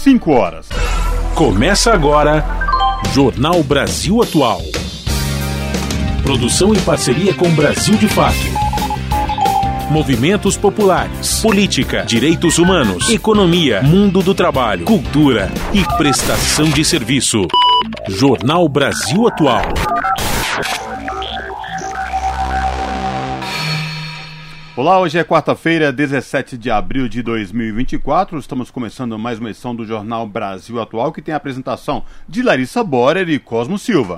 5 horas. Começa agora, Jornal Brasil Atual. Produção em parceria com Brasil de Fato. Movimentos populares, política, direitos humanos, economia, mundo do trabalho, cultura e prestação de serviço. Jornal Brasil Atual. Olá, hoje é quarta-feira, 17 de abril de 2024. Estamos começando mais uma edição do Jornal Brasil Atual, que tem a apresentação de Larissa Borer e Cosmo Silva.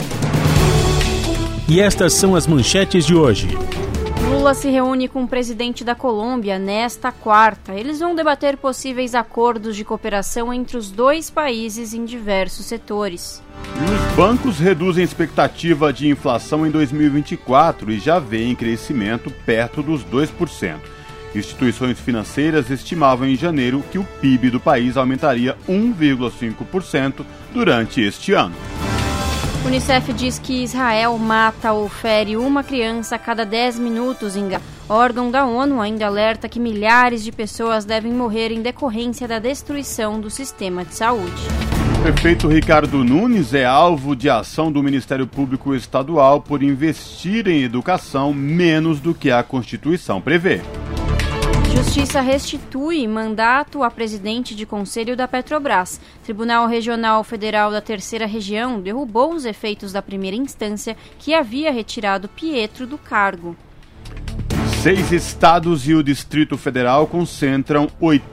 E estas são as manchetes de hoje. Lula se reúne com o presidente da Colômbia nesta quarta. Eles vão debater possíveis acordos de cooperação entre os dois países em diversos setores. E os bancos reduzem a expectativa de inflação em 2024 e já veem crescimento perto dos 2%. Instituições financeiras estimavam em janeiro que o PIB do país aumentaria 1,5% durante este ano. O Unicef diz que Israel mata ou fere uma criança a cada 10 minutos em Gaza. O órgão da ONU ainda alerta que milhares de pessoas devem morrer em decorrência da destruição do sistema de saúde. O prefeito Ricardo Nunes é alvo de ação do Ministério Público Estadual por investir em educação menos do que a Constituição prevê. Justiça restitui mandato a presidente de conselho da Petrobras. Tribunal Regional Federal da Terceira Região derrubou os efeitos da primeira instância que havia retirado Pietro do cargo. 6 estados e o Distrito Federal concentram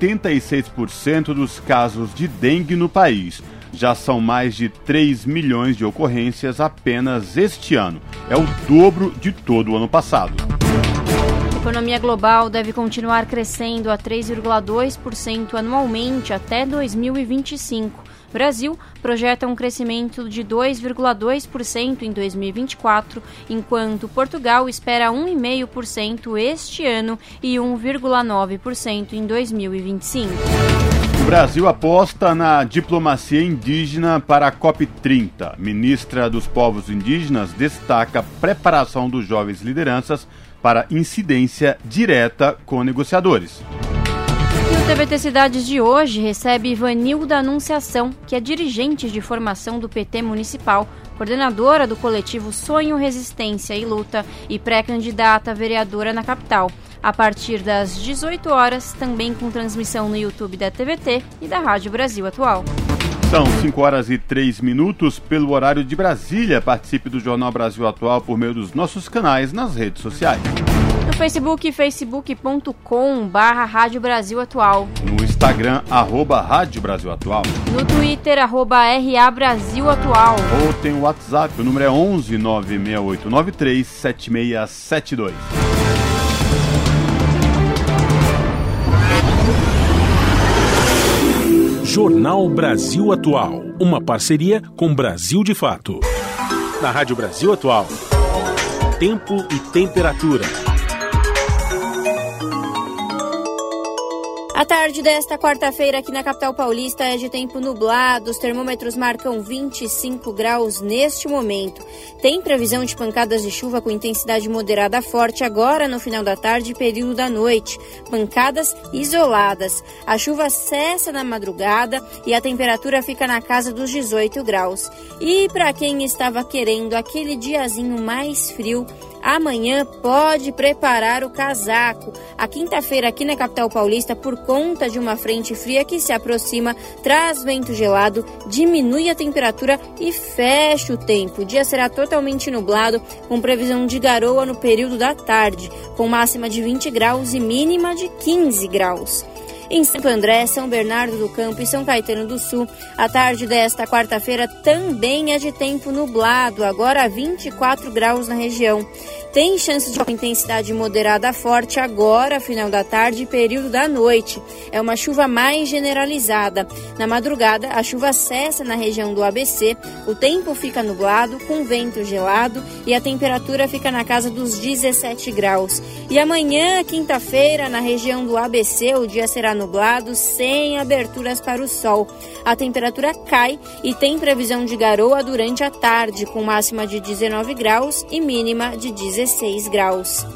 86% dos casos de dengue no país. Já são mais de 3 milhões de ocorrências apenas este ano. É o dobro de todo o ano passado. A economia global deve continuar crescendo a 3,2% anualmente até 2025. O Brasil projeta um crescimento de 2,2% em 2024, enquanto Portugal espera 1,5% este ano e 1,9% em 2025. O Brasil aposta na diplomacia indígena para a COP30. Ministra dos Povos Indígenas destaca a preparação dos jovens lideranças para incidência direta com negociadores. E o TVT Cidades de hoje recebe Ivanilda Anunciação, que é dirigente de formação do PT Municipal, coordenadora do coletivo Sonho, Resistência e Luta e pré-candidata a vereadora na capital. A partir das 18 horas, também com transmissão no YouTube da TVT e da Rádio Brasil Atual. São 5 horas e 3 minutos pelo horário de Brasília. Participe do Jornal Brasil Atual por meio dos nossos canais nas redes sociais. No Facebook, facebook.com/Rádio Brasil Atual. No Instagram, @Rádio Brasil Atual. No Twitter, @RA Brasil Atual. Ou tem o WhatsApp, o número é 11 96893 7672. Jornal Brasil Atual, uma parceria com Brasil de Fato. Na Rádio Brasil Atual, tempo e temperatura. A tarde desta quarta-feira aqui na capital paulista é de tempo nublado, os termômetros marcam 25 graus neste momento. Tem previsão de pancadas de chuva com intensidade moderada a forte agora no final da tarde e período da noite. Pancadas isoladas. A chuva cessa na madrugada e a temperatura fica na casa dos 18 graus. E para quem estava querendo aquele diazinho mais frio, amanhã pode preparar o casaco. A quinta-feira aqui na capital paulista, por conta de uma frente fria que se aproxima, traz vento gelado, diminui a temperatura e fecha o tempo. O dia será totalmente nublado, com previsão de garoa no período da tarde, com máxima de 20 graus e mínima de 15 graus. Em Santo André, São Bernardo do Campo e São Caetano do Sul, a tarde desta quarta-feira também é de tempo nublado, agora 24 graus na região. Tem chance de intensidade moderada a forte agora, final da tarde e período da noite. É uma chuva mais generalizada. Na madrugada, a chuva cessa na região do ABC, o tempo fica nublado, com vento gelado e a temperatura fica na casa dos 17 graus. E amanhã, quinta-feira, na região do ABC, o dia será nublado, sem aberturas para o sol. A temperatura cai e tem previsão de garoa durante a tarde, com máxima de 19 graus e mínima de 16 graus.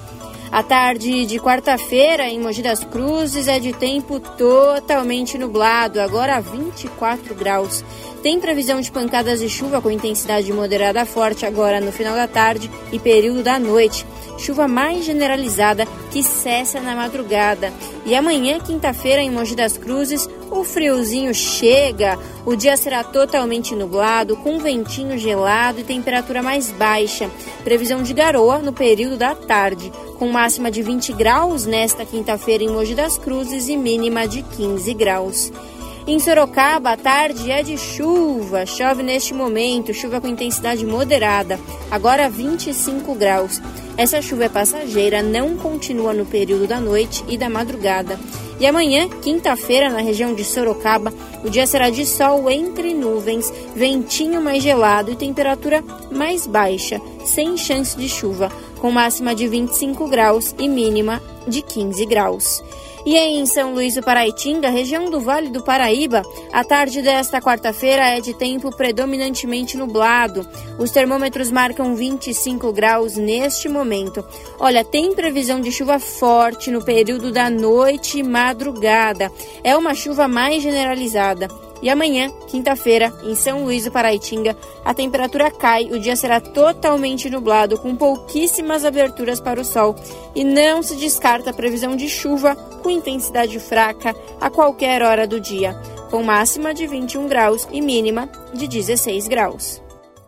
A tarde de quarta-feira em Mogi das Cruzes é de tempo totalmente nublado, agora 24 graus. Tem previsão de pancadas de chuva com intensidade moderada a forte agora no final da tarde e período da noite. Chuva mais generalizada que cessa na madrugada. E amanhã, quinta-feira, em Mogi das Cruzes, o friozinho chega. O dia será totalmente nublado, com ventinho gelado e temperatura mais baixa. Previsão de garoa no período da tarde, com máxima de 20 graus nesta quinta-feira em Mogi das Cruzes e mínima de 15 graus. Em Sorocaba, a tarde é de chuva. Chove neste momento, chuva com intensidade moderada, agora 25 graus. Essa chuva é passageira, não continua no período da noite e da madrugada. E amanhã, quinta-feira, na região de Sorocaba, o dia será de sol entre nuvens, ventinho mais gelado e temperatura mais baixa, sem chance de chuva, com máxima de 25 graus e mínima de 15 graus. E em São Luís do Paraitinga, região do Vale do Paraíba, a tarde desta quarta-feira é de tempo predominantemente nublado. Os termômetros marcam 25 graus neste momento. Olha, tem previsão de chuva forte no período da noite e madrugada. É uma chuva mais generalizada. E amanhã, quinta-feira, em São Luís do Paraitinga, a temperatura cai, o dia será totalmente nublado, com pouquíssimas aberturas para o sol. E não se descarta a previsão de chuva com intensidade fraca a qualquer hora do dia, com máxima de 21 graus e mínima de 16 graus.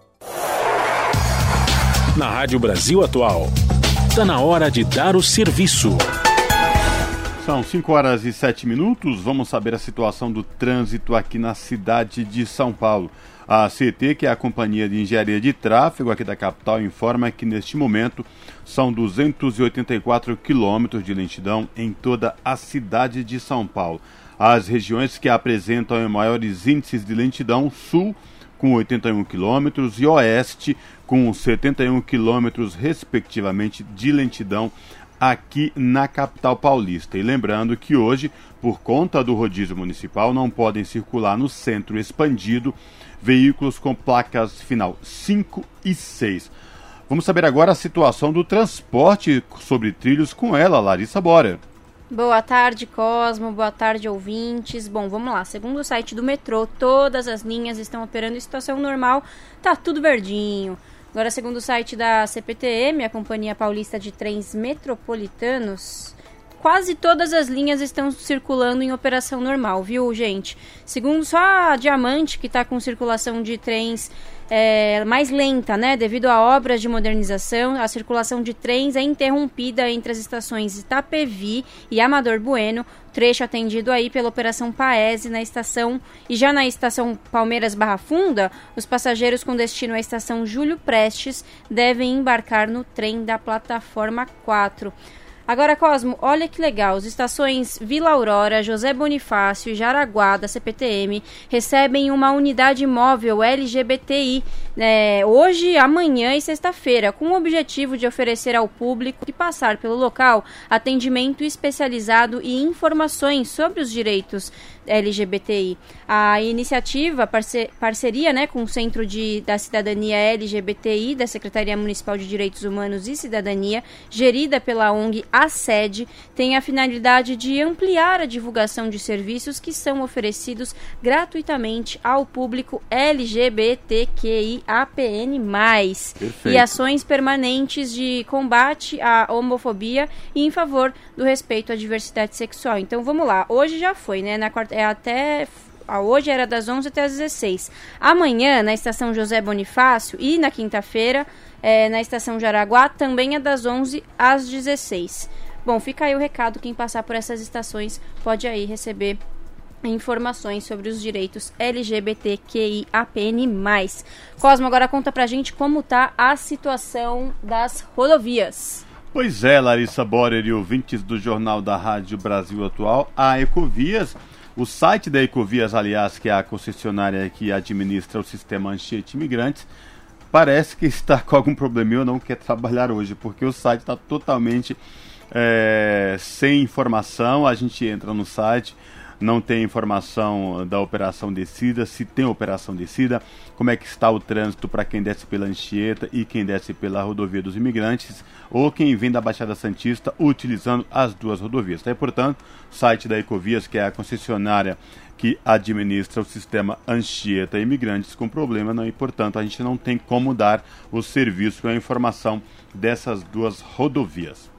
Na Rádio Brasil Atual, está na hora de dar o serviço. São 5 horas e 7 minutos, vamos saber a situação do trânsito aqui na cidade de São Paulo. A CET, que é a Companhia de Engenharia de Tráfego aqui da capital, informa que neste momento são 284 quilômetros de lentidão em toda a cidade de São Paulo. As regiões que apresentam maiores índices de lentidão, sul com 81 quilômetros e oeste com 71 quilômetros, respectivamente, de lentidão aqui na capital paulista. E lembrando que hoje, por conta do rodízio municipal, não podem circular no centro expandido veículos com placas final 5 e 6. Vamos saber agora a situação do transporte sobre trilhos com ela, Larissa Bora. Boa tarde, Cosmo. Boa tarde, ouvintes. Bom, vamos lá. Segundo o site do metrô, todas as linhas estão operando em situação normal. Tá tudo verdinho. Agora, segundo o site da CPTM, a Companhia Paulista de Trens Metropolitanos, quase todas as linhas estão circulando em operação normal, viu, gente? Segundo só a Diamante, que está com circulação de trens mais lenta, né? Devido a obras de modernização, a circulação de trens é interrompida entre as estações Itapevi e Amador Bueno, trecho atendido aí pela Operação Paese na estação, e já na estação Palmeiras Barra Funda, os passageiros com destino à estação Júlio Prestes devem embarcar no trem da plataforma 4. Agora, Cosmo, olha que legal, as estações Vila Aurora, José Bonifácio e Jaraguá da CPTM recebem uma unidade móvel LGBTI hoje, amanhã e sexta-feira, com o objetivo de oferecer ao público que passar pelo local atendimento especializado e informações sobre os direitos LGBTI. A iniciativa, parceria, né, com o Centro da Cidadania LGBTI da Secretaria Municipal de Direitos Humanos e Cidadania, gerida pela ONG ACED, tem a finalidade de ampliar a divulgação de serviços que são oferecidos gratuitamente ao público LGBTQIAPN+. Perfeito. E ações permanentes de combate à homofobia e em favor do respeito à diversidade sexual. Então vamos lá, hoje já foi, né? Hoje era das 11 até as 16. Amanhã, na estação José Bonifácio, e na quinta-feira, na estação Jaraguá, também é das 11 às 16. Bom, fica aí o recado, quem passar por essas estações pode aí receber informações sobre os direitos LGBTQIAPN+. Cosmo, agora conta pra gente como tá a situação das rodovias. Pois é, Larissa Borer e ouvintes do Jornal da Rádio Brasil Atual, a Ecovias, o site da Ecovias, aliás, que é a concessionária que administra o sistema Anchieta Imigrantes, parece que está com algum probleminha ou não quer trabalhar hoje, porque o site está totalmente sem informação. A gente entra no site, não tem informação da Operação Descida, se tem Operação Descida, como é que está o trânsito para quem desce pela Anchieta e quem desce pela Rodovia dos Imigrantes, ou quem vem da Baixada Santista utilizando as duas rodovias. Daí, portanto, o site da Ecovias, que é a concessionária que administra o sistema Anchieta Imigrantes com problema, e, portanto, a gente não tem como dar o serviço e a informação dessas duas rodovias.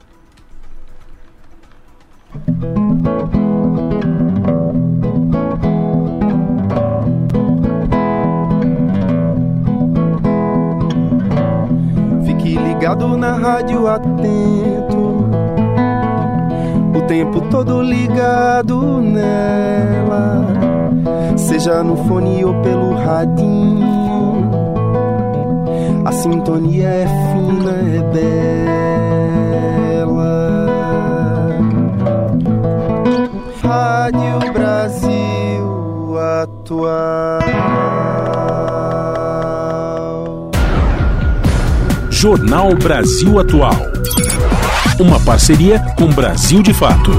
Fique ligado na rádio atento, o tempo todo ligado nela, seja no fone ou pelo radinho, a sintonia é fina, é bela. Rádio Brasil Atual. Jornal Brasil Atual. Uma parceria com Brasil de Fato.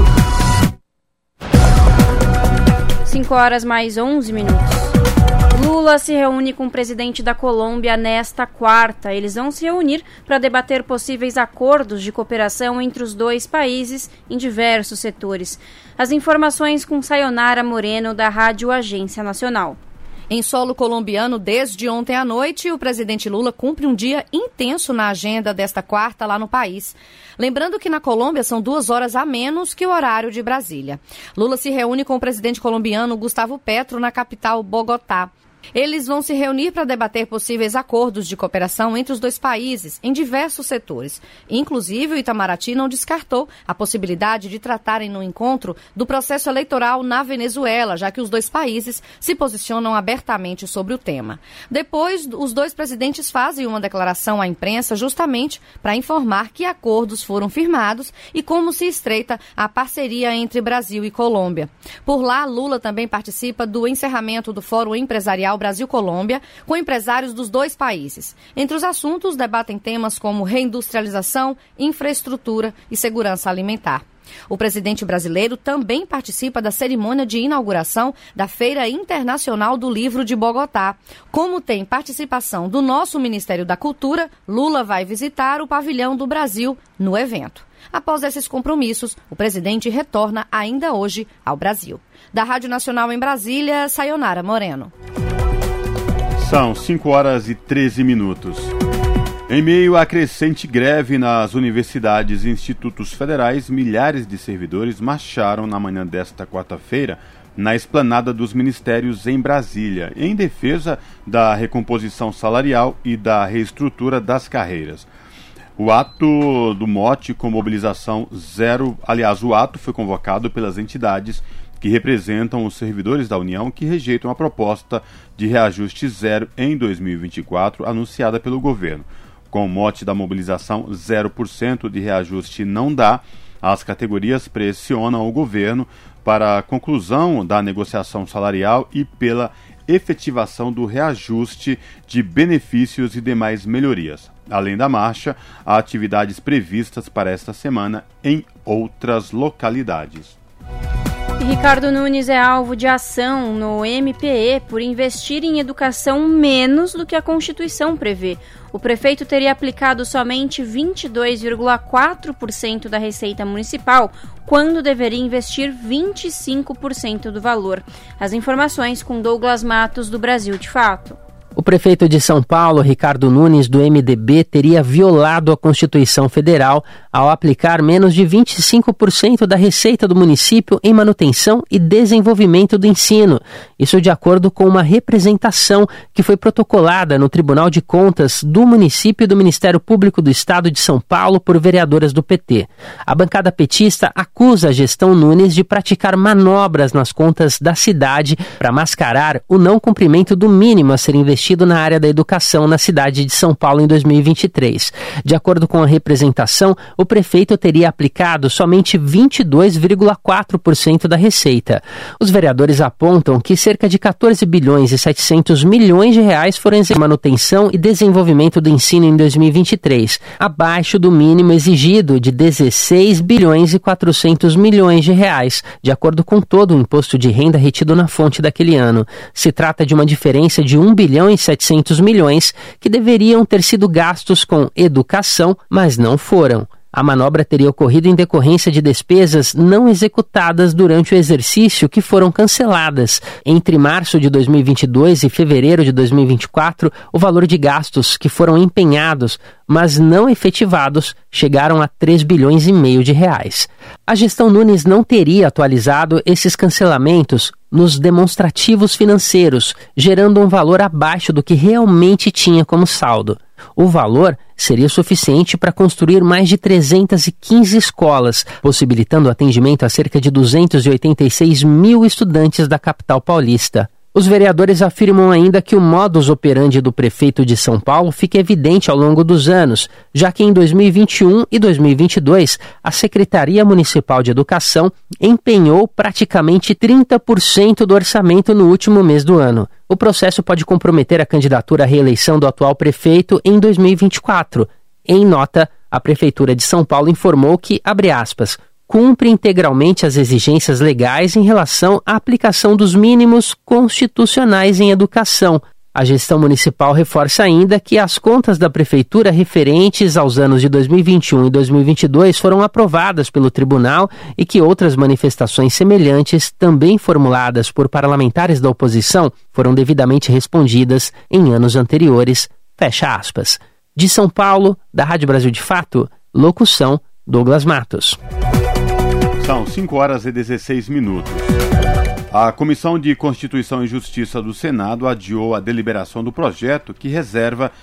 5:11. Lula se reúne com o presidente da Colômbia nesta quarta. Eles vão se reunir para debater possíveis acordos de cooperação entre os dois países em diversos setores. As informações com Sayonara Moreno, da Rádio Agência Nacional. Em solo colombiano, desde ontem à noite, o presidente Lula cumpre um dia intenso na agenda desta quarta lá no país. Lembrando que na Colômbia são 2 horas a menos que o horário de Brasília. Lula se reúne com o presidente colombiano Gustavo Petro na capital Bogotá. Eles vão se reunir para debater possíveis acordos de cooperação entre os dois países em diversos setores. Inclusive, o Itamaraty não descartou a possibilidade de tratarem no encontro do processo eleitoral na Venezuela, já que os dois países se posicionam abertamente sobre o tema. Depois, os dois presidentes fazem uma declaração à imprensa justamente para informar que acordos foram firmados e como se estreita a parceria entre Brasil e Colômbia. Por lá, Lula também participa do encerramento do Fórum Empresarial Brasil-Colômbia, com empresários dos dois países. Entre os assuntos, debatem temas como reindustrialização, infraestrutura e segurança alimentar. O presidente brasileiro também participa da cerimônia de inauguração da Feira Internacional do Livro de Bogotá. Como tem participação do nosso Ministério da Cultura, Lula vai visitar o Pavilhão do Brasil no evento. Após esses compromissos, o presidente retorna ainda hoje ao Brasil. Da Rádio Nacional em Brasília, Sayonara Moreno. São 5:13. Em meio à crescente greve nas universidades e institutos federais, milhares de servidores marcharam na manhã desta quarta-feira na esplanada dos ministérios em Brasília, em defesa da recomposição salarial e da reestrutura das carreiras. O ato do mote com mobilização zero, o ato foi convocado pelas entidades que representam os servidores da União que rejeitam a proposta de reajuste zero em 2024 anunciada pelo governo. Com o mote da mobilização 0% de reajuste não dá, as categorias pressionam o governo para a conclusão da negociação salarial e pela efetivação do reajuste de benefícios e demais melhorias. Além da marcha, há atividades previstas para esta semana em outras localidades. Ricardo Nunes é alvo de ação no MPE por investir em educação menos do que a Constituição prevê. O prefeito teria aplicado somente 22,4% da receita municipal, quando deveria investir 25% do valor. As informações com Douglas Matos, do Brasil de Fato. O prefeito de São Paulo, Ricardo Nunes, do MDB, teria violado a Constituição Federal ao aplicar menos de 25% da receita do município em manutenção e desenvolvimento do ensino. Isso de acordo com uma representação que foi protocolada no Tribunal de Contas do município e do Ministério Público do Estado de São Paulo por vereadoras do PT. A bancada petista acusa a gestão Nunes de praticar manobras nas contas da cidade para mascarar o não cumprimento do mínimo a ser investido investido na área da educação na cidade de São Paulo em 2023. De acordo com a representação, o prefeito teria aplicado somente 22,4% da receita. Os vereadores apontam que cerca de 14 bilhões e 700 milhões de reais foram em manutenção e desenvolvimento do ensino em 2023, abaixo do mínimo exigido de 16 bilhões e 400 milhões de reais, de acordo com todo o imposto de renda retido na fonte daquele ano. Se trata de uma diferença de 1 bilhão e 700 milhões que deveriam ter sido gastos com educação, mas não foram. A manobra teria ocorrido em decorrência de despesas não executadas durante o exercício que foram canceladas. Entre março de 2022 e fevereiro de 2024, o valor de gastos que foram empenhados, mas não efetivados, chegaram a 3 bilhões e meio de reais. A gestão Nunes não teria atualizado esses cancelamentos nos demonstrativos financeiros, gerando um valor abaixo do que realmente tinha como saldo. O valor seria suficiente para construir mais de 315 escolas, possibilitando o atendimento a cerca de 286 mil estudantes da capital paulista. Os vereadores afirmam ainda que o modus operandi do prefeito de São Paulo fica evidente ao longo dos anos, já que em 2021 e 2022 a Secretaria Municipal de Educação empenhou praticamente 30% do orçamento no último mês do ano. O processo pode comprometer a candidatura à reeleição do atual prefeito em 2024. Em nota, a Prefeitura de São Paulo informou que, abre aspas, cumpre integralmente as exigências legais em relação à aplicação dos mínimos constitucionais em educação. A gestão municipal reforça ainda que as contas da Prefeitura referentes aos anos de 2021 e 2022 foram aprovadas pelo Tribunal e que outras manifestações semelhantes, também formuladas por parlamentares da oposição, foram devidamente respondidas em anos anteriores. Fecha aspas. De São Paulo, da Rádio Brasil de Fato, locução Douglas Matos. São 5h16. A Comissão de Constituição e Justiça do Senado adiou a deliberação do projeto que reserva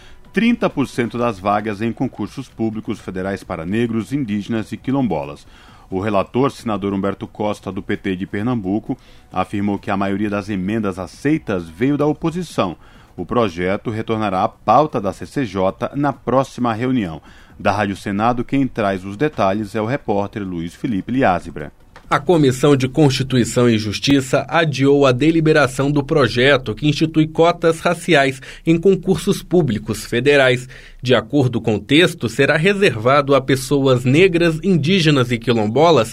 30% das vagas em concursos públicos federais para negros, indígenas e quilombolas. O relator, senador Humberto Costa, do PT de Pernambuco, afirmou que a maioria das emendas aceitas veio da oposição. O projeto retornará à pauta da CCJ na próxima reunião. Da Rádio Senado, quem traz os detalhes é o repórter Luiz Felipe Liázebra. A Comissão de Constituição e Justiça adiou a deliberação do projeto que institui cotas raciais em concursos públicos federais. De acordo com o texto, será reservado a pessoas negras, indígenas e quilombolas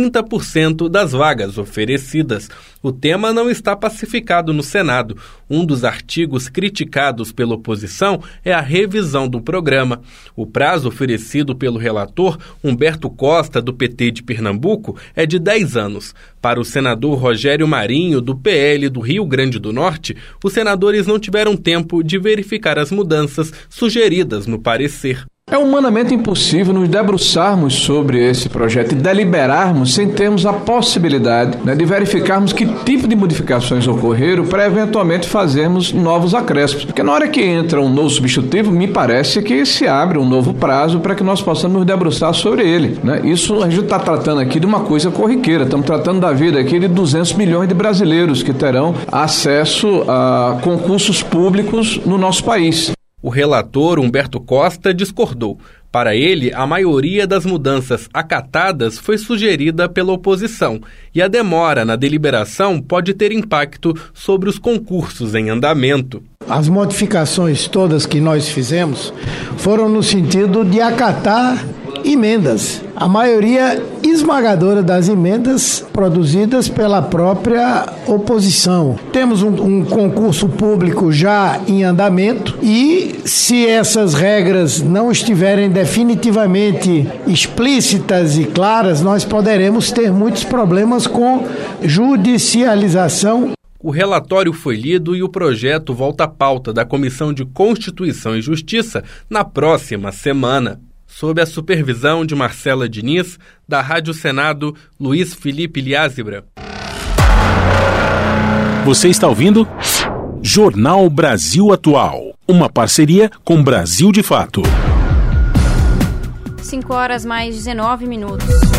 30% das vagas oferecidas. O tema não está pacificado no Senado. Um dos artigos criticados pela oposição é a revisão do programa. O prazo oferecido pelo relator, Humberto Costa, do PT de Pernambuco, é de 10 anos. Para o senador Rogério Marinho, do PL do Rio Grande do Norte, os senadores não tiveram tempo de verificar as mudanças sugeridas no parecer. É humanamente impossível nos debruçarmos sobre esse projeto e deliberarmos sem termos a possibilidade de verificarmos que tipo de modificações ocorreram para eventualmente fazermos novos acréscimos. Porque na hora que entra um novo substitutivo, me parece que se abre um novo prazo para que nós possamos nos debruçar sobre ele. Isso a gente está tratando aqui de uma coisa corriqueira, estamos tratando da vida aqui de 200 milhões de brasileiros que terão acesso a concursos públicos no nosso país. O relator Humberto Costa discordou. Para ele, a maioria das mudanças acatadas foi sugerida pela oposição e a demora na deliberação pode ter impacto sobre os concursos em andamento. As modificações todas que nós fizemos foram no sentido de acatar emendas. A maioria esmagadora das emendas produzidas pela própria oposição. Temos um concurso público já em andamento e, se essas regras não estiverem definitivamente explícitas e claras, nós poderemos ter muitos problemas com judicialização. O relatório foi lido e o projeto volta à pauta da Comissão de Constituição e Justiça na próxima semana. Sob a supervisão de Marcela Diniz, da Rádio Senado, Luiz Felipe Liázebra. Você está ouvindo Jornal Brasil Atual, uma parceria com Brasil de Fato. 5h mais 19.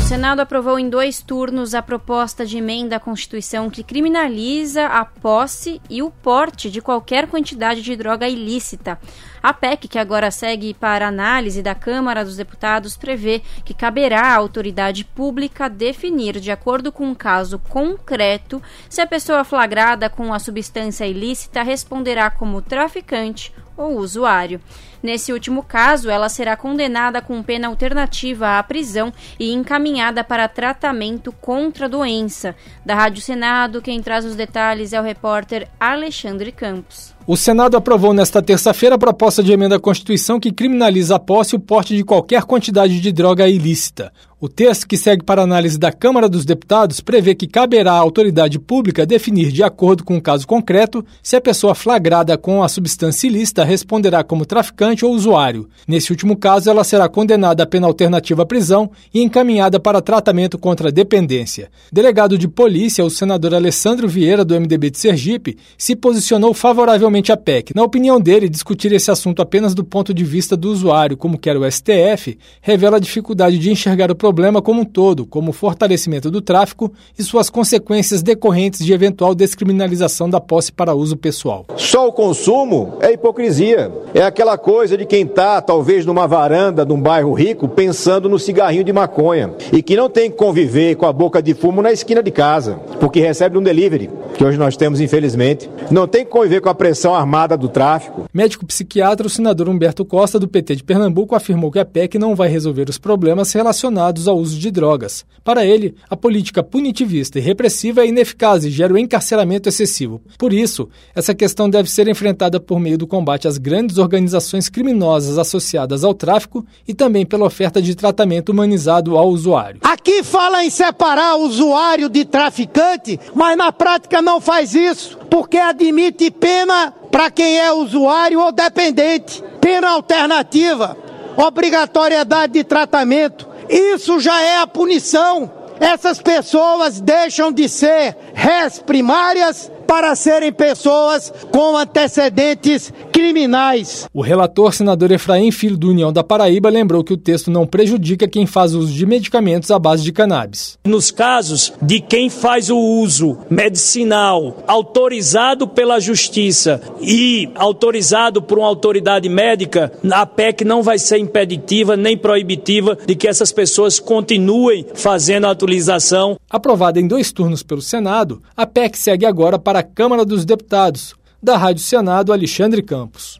O Senado aprovou em 2 turnos a proposta de emenda à Constituição que criminaliza a posse e o porte de qualquer quantidade de droga ilícita. A PEC, que agora segue para análise da Câmara dos Deputados, prevê que caberá à autoridade pública definir, de acordo com um caso concreto, se a pessoa flagrada com a substância ilícita responderá como traficante ou usuário. Nesse último caso, ela será condenada com pena alternativa à prisão e encaminhada para tratamento contra a doença. Da Rádio Senado, quem traz os detalhes é o repórter Alexandre Campos. O Senado aprovou nesta terça-feira a proposta de emenda à Constituição que criminaliza a posse e o porte de qualquer quantidade de droga ilícita. O texto, que segue para análise da Câmara dos Deputados, prevê que caberá à autoridade pública definir, de acordo com o caso concreto, se a pessoa flagrada com a substância ilícita responderá como traficante ou usuário. Nesse último caso, ela será condenada à pena alternativa à prisão e encaminhada para tratamento contra a dependência. Delegado de polícia, o senador Alessandro Vieira, do MDB de Sergipe, se posicionou favoravelmente à PEC. Na opinião dele, discutir esse assunto apenas do ponto de vista do usuário, como quer o STF, revela a dificuldade de enxergar o problema como um todo, como o fortalecimento do tráfico e suas consequências decorrentes de eventual descriminalização da posse para uso pessoal. Só o consumo é hipocrisia. É aquela coisa de quem está, talvez, numa varanda de um bairro rico, pensando no cigarrinho de maconha e que não tem que conviver com a boca de fumo na esquina de casa, porque recebe um delivery, que hoje nós temos, infelizmente. Não tem que conviver com a pressão armada do tráfico. Médico psiquiatra, o senador Humberto Costa, do PT de Pernambuco, afirmou que a PEC não vai resolver os problemas relacionados ao uso de drogas. Para ele, a política punitivista e repressiva é ineficaz e gera o encarceramento excessivo. Por isso, essa questão deve ser enfrentada por meio do combate às grandes organizações criminosas associadas ao tráfico e também pela oferta de tratamento humanizado ao usuário. Aqui fala em separar o usuário de traficante, mas na prática não faz isso, porque admite pena para quem é usuário ou dependente. Pena alternativa, obrigatoriedade de tratamento. Isso já é a punição. Essas pessoas deixam de ser réis primárias para serem pessoas com antecedentes criminais. O relator, senador Efraim Filho, do União da Paraíba, lembrou que o texto não prejudica quem faz uso de medicamentos à base de cannabis. Nos casos de quem faz o uso medicinal autorizado pela Justiça e autorizado por uma autoridade médica, a PEC não vai ser impeditiva nem proibitiva de que essas pessoas continuem fazendo a utilização. Aprovada em 2 turnos pelo Senado, a PEC segue agora para a Câmara dos Deputados. Da Rádio Senado, Alexandre Campos.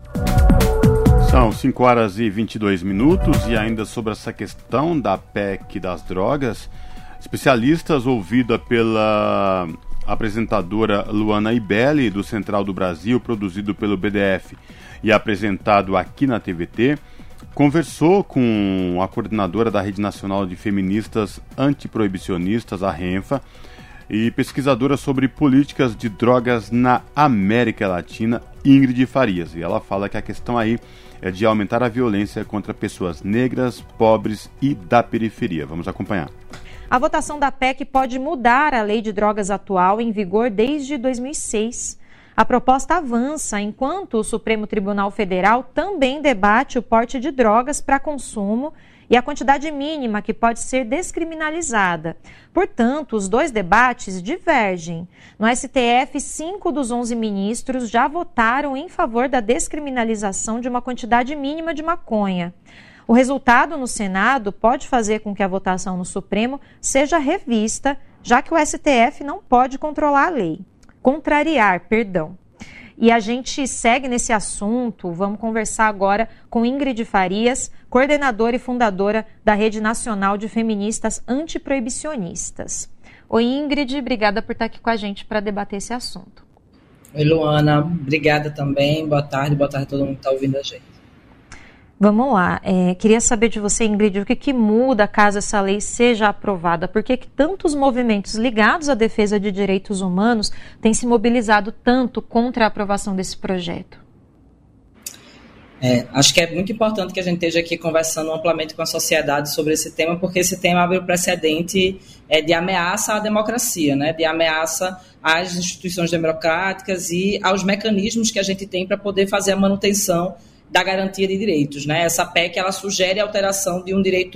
São 5h22 e ainda sobre essa questão da PEC das drogas, especialistas ouvida pela apresentadora Luana Ibelli, do Central do Brasil, produzido pelo BDF e apresentado aqui na TVT, conversou com a coordenadora da Rede Nacional de Feministas Antiproibicionistas, a RENFA, e pesquisadora sobre políticas de drogas na América Latina, Ingrid Farias. E ela fala que a questão aí é de aumentar a violência contra pessoas negras, pobres e da periferia. Vamos acompanhar. A votação da PEC pode mudar a lei de drogas atual em vigor desde 2006. A proposta avança enquanto o Supremo Tribunal Federal também debate o porte de drogas para consumo e a quantidade mínima que pode ser descriminalizada. Portanto, os 2 debates divergem. No STF, 5 dos 11 ministros já votaram em favor da descriminalização de uma quantidade mínima de maconha. O resultado no Senado pode fazer com que a votação no Supremo seja revista, já que o STF não pode contrariar. E a gente segue nesse assunto, vamos conversar agora com Ingrid Farias, coordenadora e fundadora da Rede Nacional de Feministas Antiproibicionistas. Oi, Ingrid, obrigada por estar aqui com a gente para debater esse assunto. Oi, Luana, obrigada também, boa tarde a todo mundo que está ouvindo a gente. Vamos lá, queria saber de você, Ingrid, o que muda caso essa lei seja aprovada? Por que tantos movimentos ligados à defesa de direitos humanos têm se mobilizado tanto contra a aprovação desse projeto? Acho que é muito importante que a gente esteja aqui conversando amplamente com a sociedade sobre esse tema, porque esse tema abre o precedente de ameaça à democracia, né? De ameaça às instituições democráticas e aos mecanismos que a gente tem para poder fazer a manutenção da garantia de direitos, né? Essa PEC, ela sugere a alteração de um direito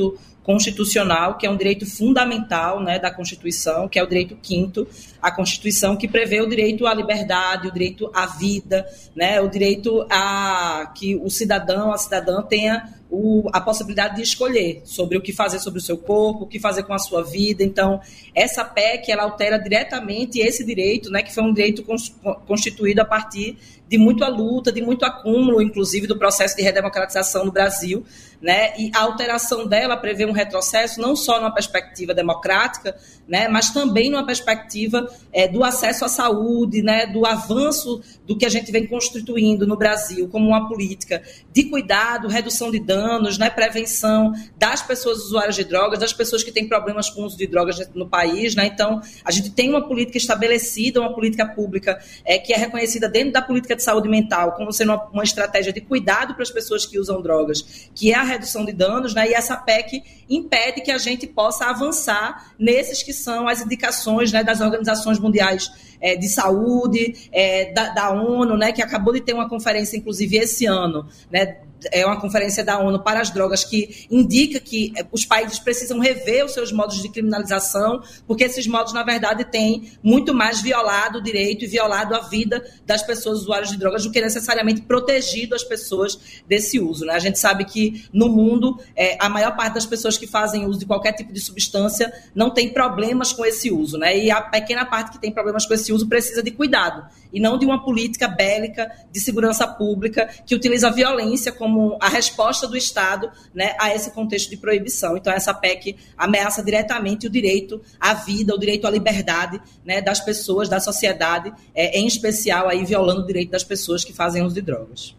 constitucional, que é um direito fundamental, né, da Constituição, que é o direito 5º, a Constituição, que prevê o direito à liberdade, o direito à vida, né, o direito a que o cidadão, a cidadã tenha a possibilidade de escolher sobre o que fazer sobre o seu corpo, o que fazer com a sua vida. Então, essa PEC, ela altera diretamente esse direito, né, que foi um direito constituído a partir de muita luta, de muito acúmulo, inclusive, do processo de redemocratização no Brasil, né, e a alteração dela prevê um retrocesso não só numa perspectiva democrática, né, mas também numa perspectiva do acesso à saúde, né, do avanço do que a gente vem constituindo no Brasil como uma política de cuidado, redução de danos, né, prevenção das pessoas usuárias de drogas, das pessoas que têm problemas com o uso de drogas no país, né. Então, a gente tem uma política estabelecida, uma política pública que é reconhecida dentro da política de saúde mental como sendo uma estratégia de cuidado para as pessoas que usam drogas, que é a redução de danos, né, e essa PEC impede que a gente possa avançar nesses que são as indicações, né, das organizações mundiais de saúde, da ONU, né, que acabou de ter uma conferência, inclusive, esse ano, né, é uma conferência da ONU para as drogas que indica que os países precisam rever os seus modos de criminalização, porque esses modos, na verdade, têm muito mais violado o direito e violado a vida das pessoas usuárias de drogas do que necessariamente protegido as pessoas desse uso, né? A gente sabe que, no mundo, a maior parte das pessoas que fazem uso de qualquer tipo de substância não tem problemas com esse uso, né? E a pequena parte que tem problemas com esse uso precisa de cuidado, e não de uma política bélica de segurança pública que utiliza a violência como a resposta do Estado, né, a esse contexto de proibição. Então, essa PEC ameaça diretamente o direito à vida, o direito à liberdade, né, das pessoas, da sociedade, em especial aí violando o direito das pessoas que fazem uso de drogas.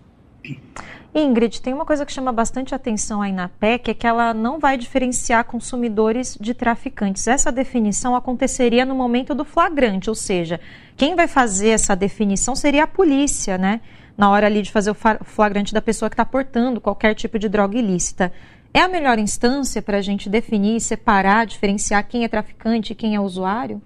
Ingrid, tem uma coisa que chama bastante atenção aí na PEC, é que ela não vai diferenciar consumidores de traficantes. Essa definição aconteceria no momento do flagrante, ou seja, quem vai fazer essa definição seria a polícia, né? Na hora ali de fazer o flagrante da pessoa que está portando qualquer tipo de droga ilícita. É a melhor instância para a gente definir, separar, diferenciar quem é traficante e quem é usuário?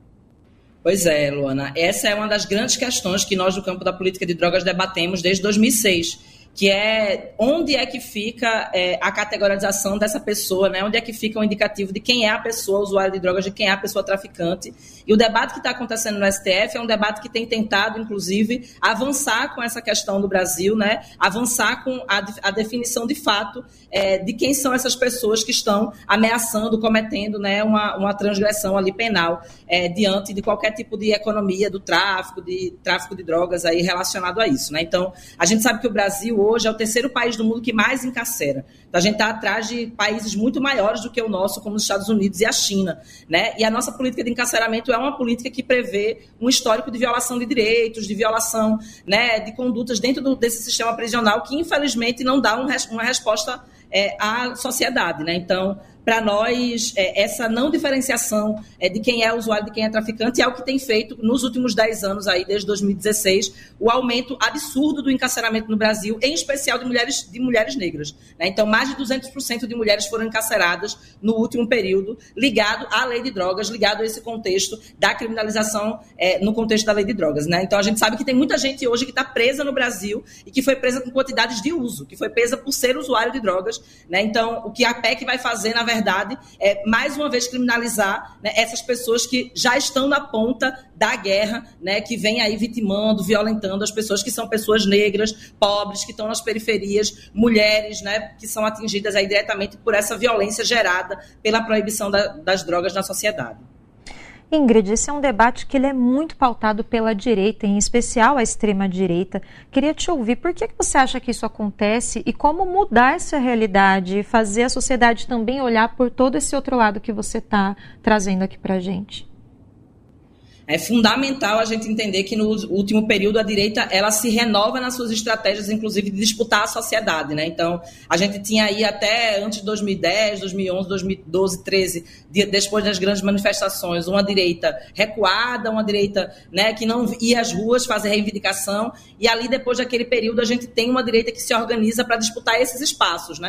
Pois é, Luana. Essa é uma das grandes questões que nós, do campo da política de drogas, debatemos desde 2006. Que é onde é que fica a categorização dessa pessoa, né? Onde é que fica o indicativo de quem é a pessoa usuária de drogas, de quem é a pessoa traficante. E o debate que está acontecendo no STF é um debate que tem tentado, inclusive, avançar com essa questão do Brasil, né? Avançar com a definição de fato de quem são essas pessoas que estão ameaçando, cometendo, né, uma transgressão ali penal diante de qualquer tipo de economia do tráfico de drogas aí relacionado a isso, né? Então, a gente sabe que o Brasil hoje é o terceiro país do mundo que mais encarcera. Então, a gente está atrás de países muito maiores do que o nosso, como os Estados Unidos e a China, né? E a nossa política de encarceramento é uma política que prevê um histórico de violação de direitos, de violação, né, de condutas dentro desse sistema prisional que, infelizmente, não dá uma resposta à sociedade, né? Então, para nós, essa não diferenciação de quem é usuário, de quem é traficante, é o que tem feito nos últimos 10 anos, aí, desde 2016, o aumento absurdo do encarceramento no Brasil, em especial de mulheres negras, né? Então, mais de 200% de mulheres foram encarceradas no último período, ligado à lei de drogas, ligado a esse contexto da criminalização no contexto da lei de drogas, né? Então, a gente sabe que tem muita gente hoje que está presa no Brasil e que foi presa com quantidades de uso, que foi presa por ser usuário de drogas, né? Então, o que a PEC vai fazer, na verdade, é, mais uma vez, criminalizar, né, essas pessoas que já estão na ponta da guerra, né, que vem aí vitimando, violentando as pessoas que são pessoas negras, pobres, que estão nas periferias, mulheres, né, que são atingidas aí diretamente por essa violência gerada pela proibição das drogas na sociedade. Ingrid, esse é um debate que ele é muito pautado pela direita, em especial a extrema-direita. Queria te ouvir, por que você acha que isso acontece e como mudar essa realidade e fazer a sociedade também olhar por todo esse outro lado que você está trazendo aqui para a gente? É fundamental a gente entender que no último período a direita ela se renova nas suas estratégias, inclusive de disputar a sociedade, né? Então, a gente tinha aí até antes de 2010, 2011, 2012, 2013, depois das grandes manifestações, uma direita recuada, uma direita, né, que não ia às ruas fazer reivindicação, e ali depois daquele período a gente tem uma direita que se organiza para disputar esses espaços, né?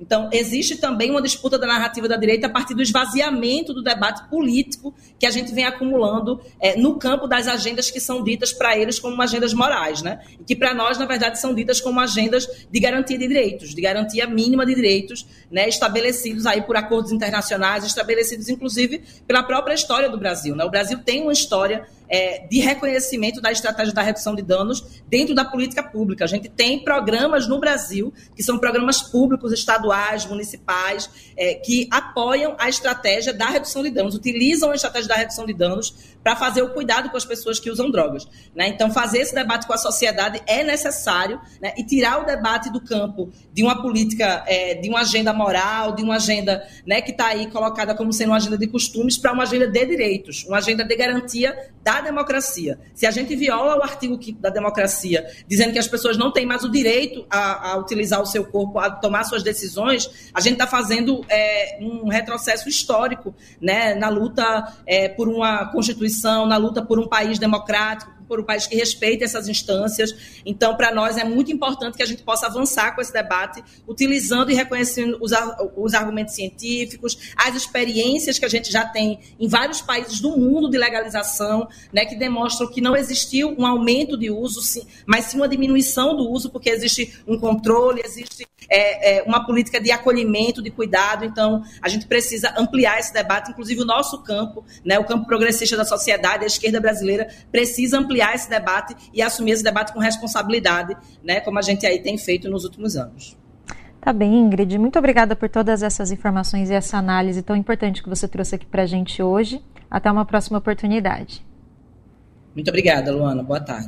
Então, existe também uma disputa da narrativa da direita a partir do esvaziamento do debate político que a gente vem acumulando no campo das agendas que são ditas para eles como agendas morais, né? E que para nós, na verdade, são ditas como agendas de garantia de direitos, de garantia mínima de direitos, né, estabelecidos aí por acordos internacionais, estabelecidos, inclusive, pela própria história do Brasil, né? O Brasil tem uma história de reconhecimento da estratégia da redução de danos dentro da política pública. A gente tem programas no Brasil, que são programas públicos, estaduais, municipais, que apoiam a estratégia da redução de danos, utilizam a estratégia da redução de danos para fazer o cuidado com as pessoas que usam drogas, né? Então, fazer esse debate com a sociedade é necessário, né? E tirar o debate do campo de uma política, de uma agenda moral, de uma agenda, né, que está aí colocada como sendo uma agenda de costumes, para uma agenda de direitos, uma agenda de garantia da democracia. Se a gente viola o artigo 5º da democracia, dizendo que as pessoas não têm mais o direito a utilizar o seu corpo, a tomar suas decisões, a gente está fazendo um retrocesso histórico, né, na luta por uma Constituição, na luta por um país democrático, por um país que respeite essas instâncias. Então, para nós é muito importante que a gente possa avançar com esse debate, utilizando e reconhecendo os argumentos científicos, as experiências que a gente já tem em vários países do mundo de legalização, né, que demonstram que não existiu um aumento de uso, sim, mas sim uma diminuição do uso, porque existe um controle, existe uma política de acolhimento, de cuidado. Então, a gente precisa ampliar esse debate, inclusive o nosso campo, né, o campo progressista da sociedade, a esquerda brasileira, precisa ampliar esse debate e assumir esse debate com responsabilidade, né, como a gente aí tem feito nos últimos anos. Tá bem, Ingrid. Muito obrigada por todas essas informações e essa análise tão importante que você trouxe aqui para a gente hoje. Até uma próxima oportunidade. Muito obrigada, Luana. Boa tarde.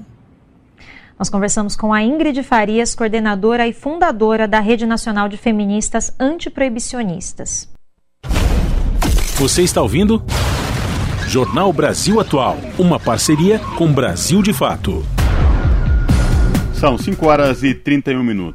Nós conversamos com a Ingrid Farias, coordenadora e fundadora da Rede Nacional de Feministas Antiproibicionistas. Você está ouvindo? Jornal Brasil Atual, uma parceria com Brasil de Fato. São 5h31.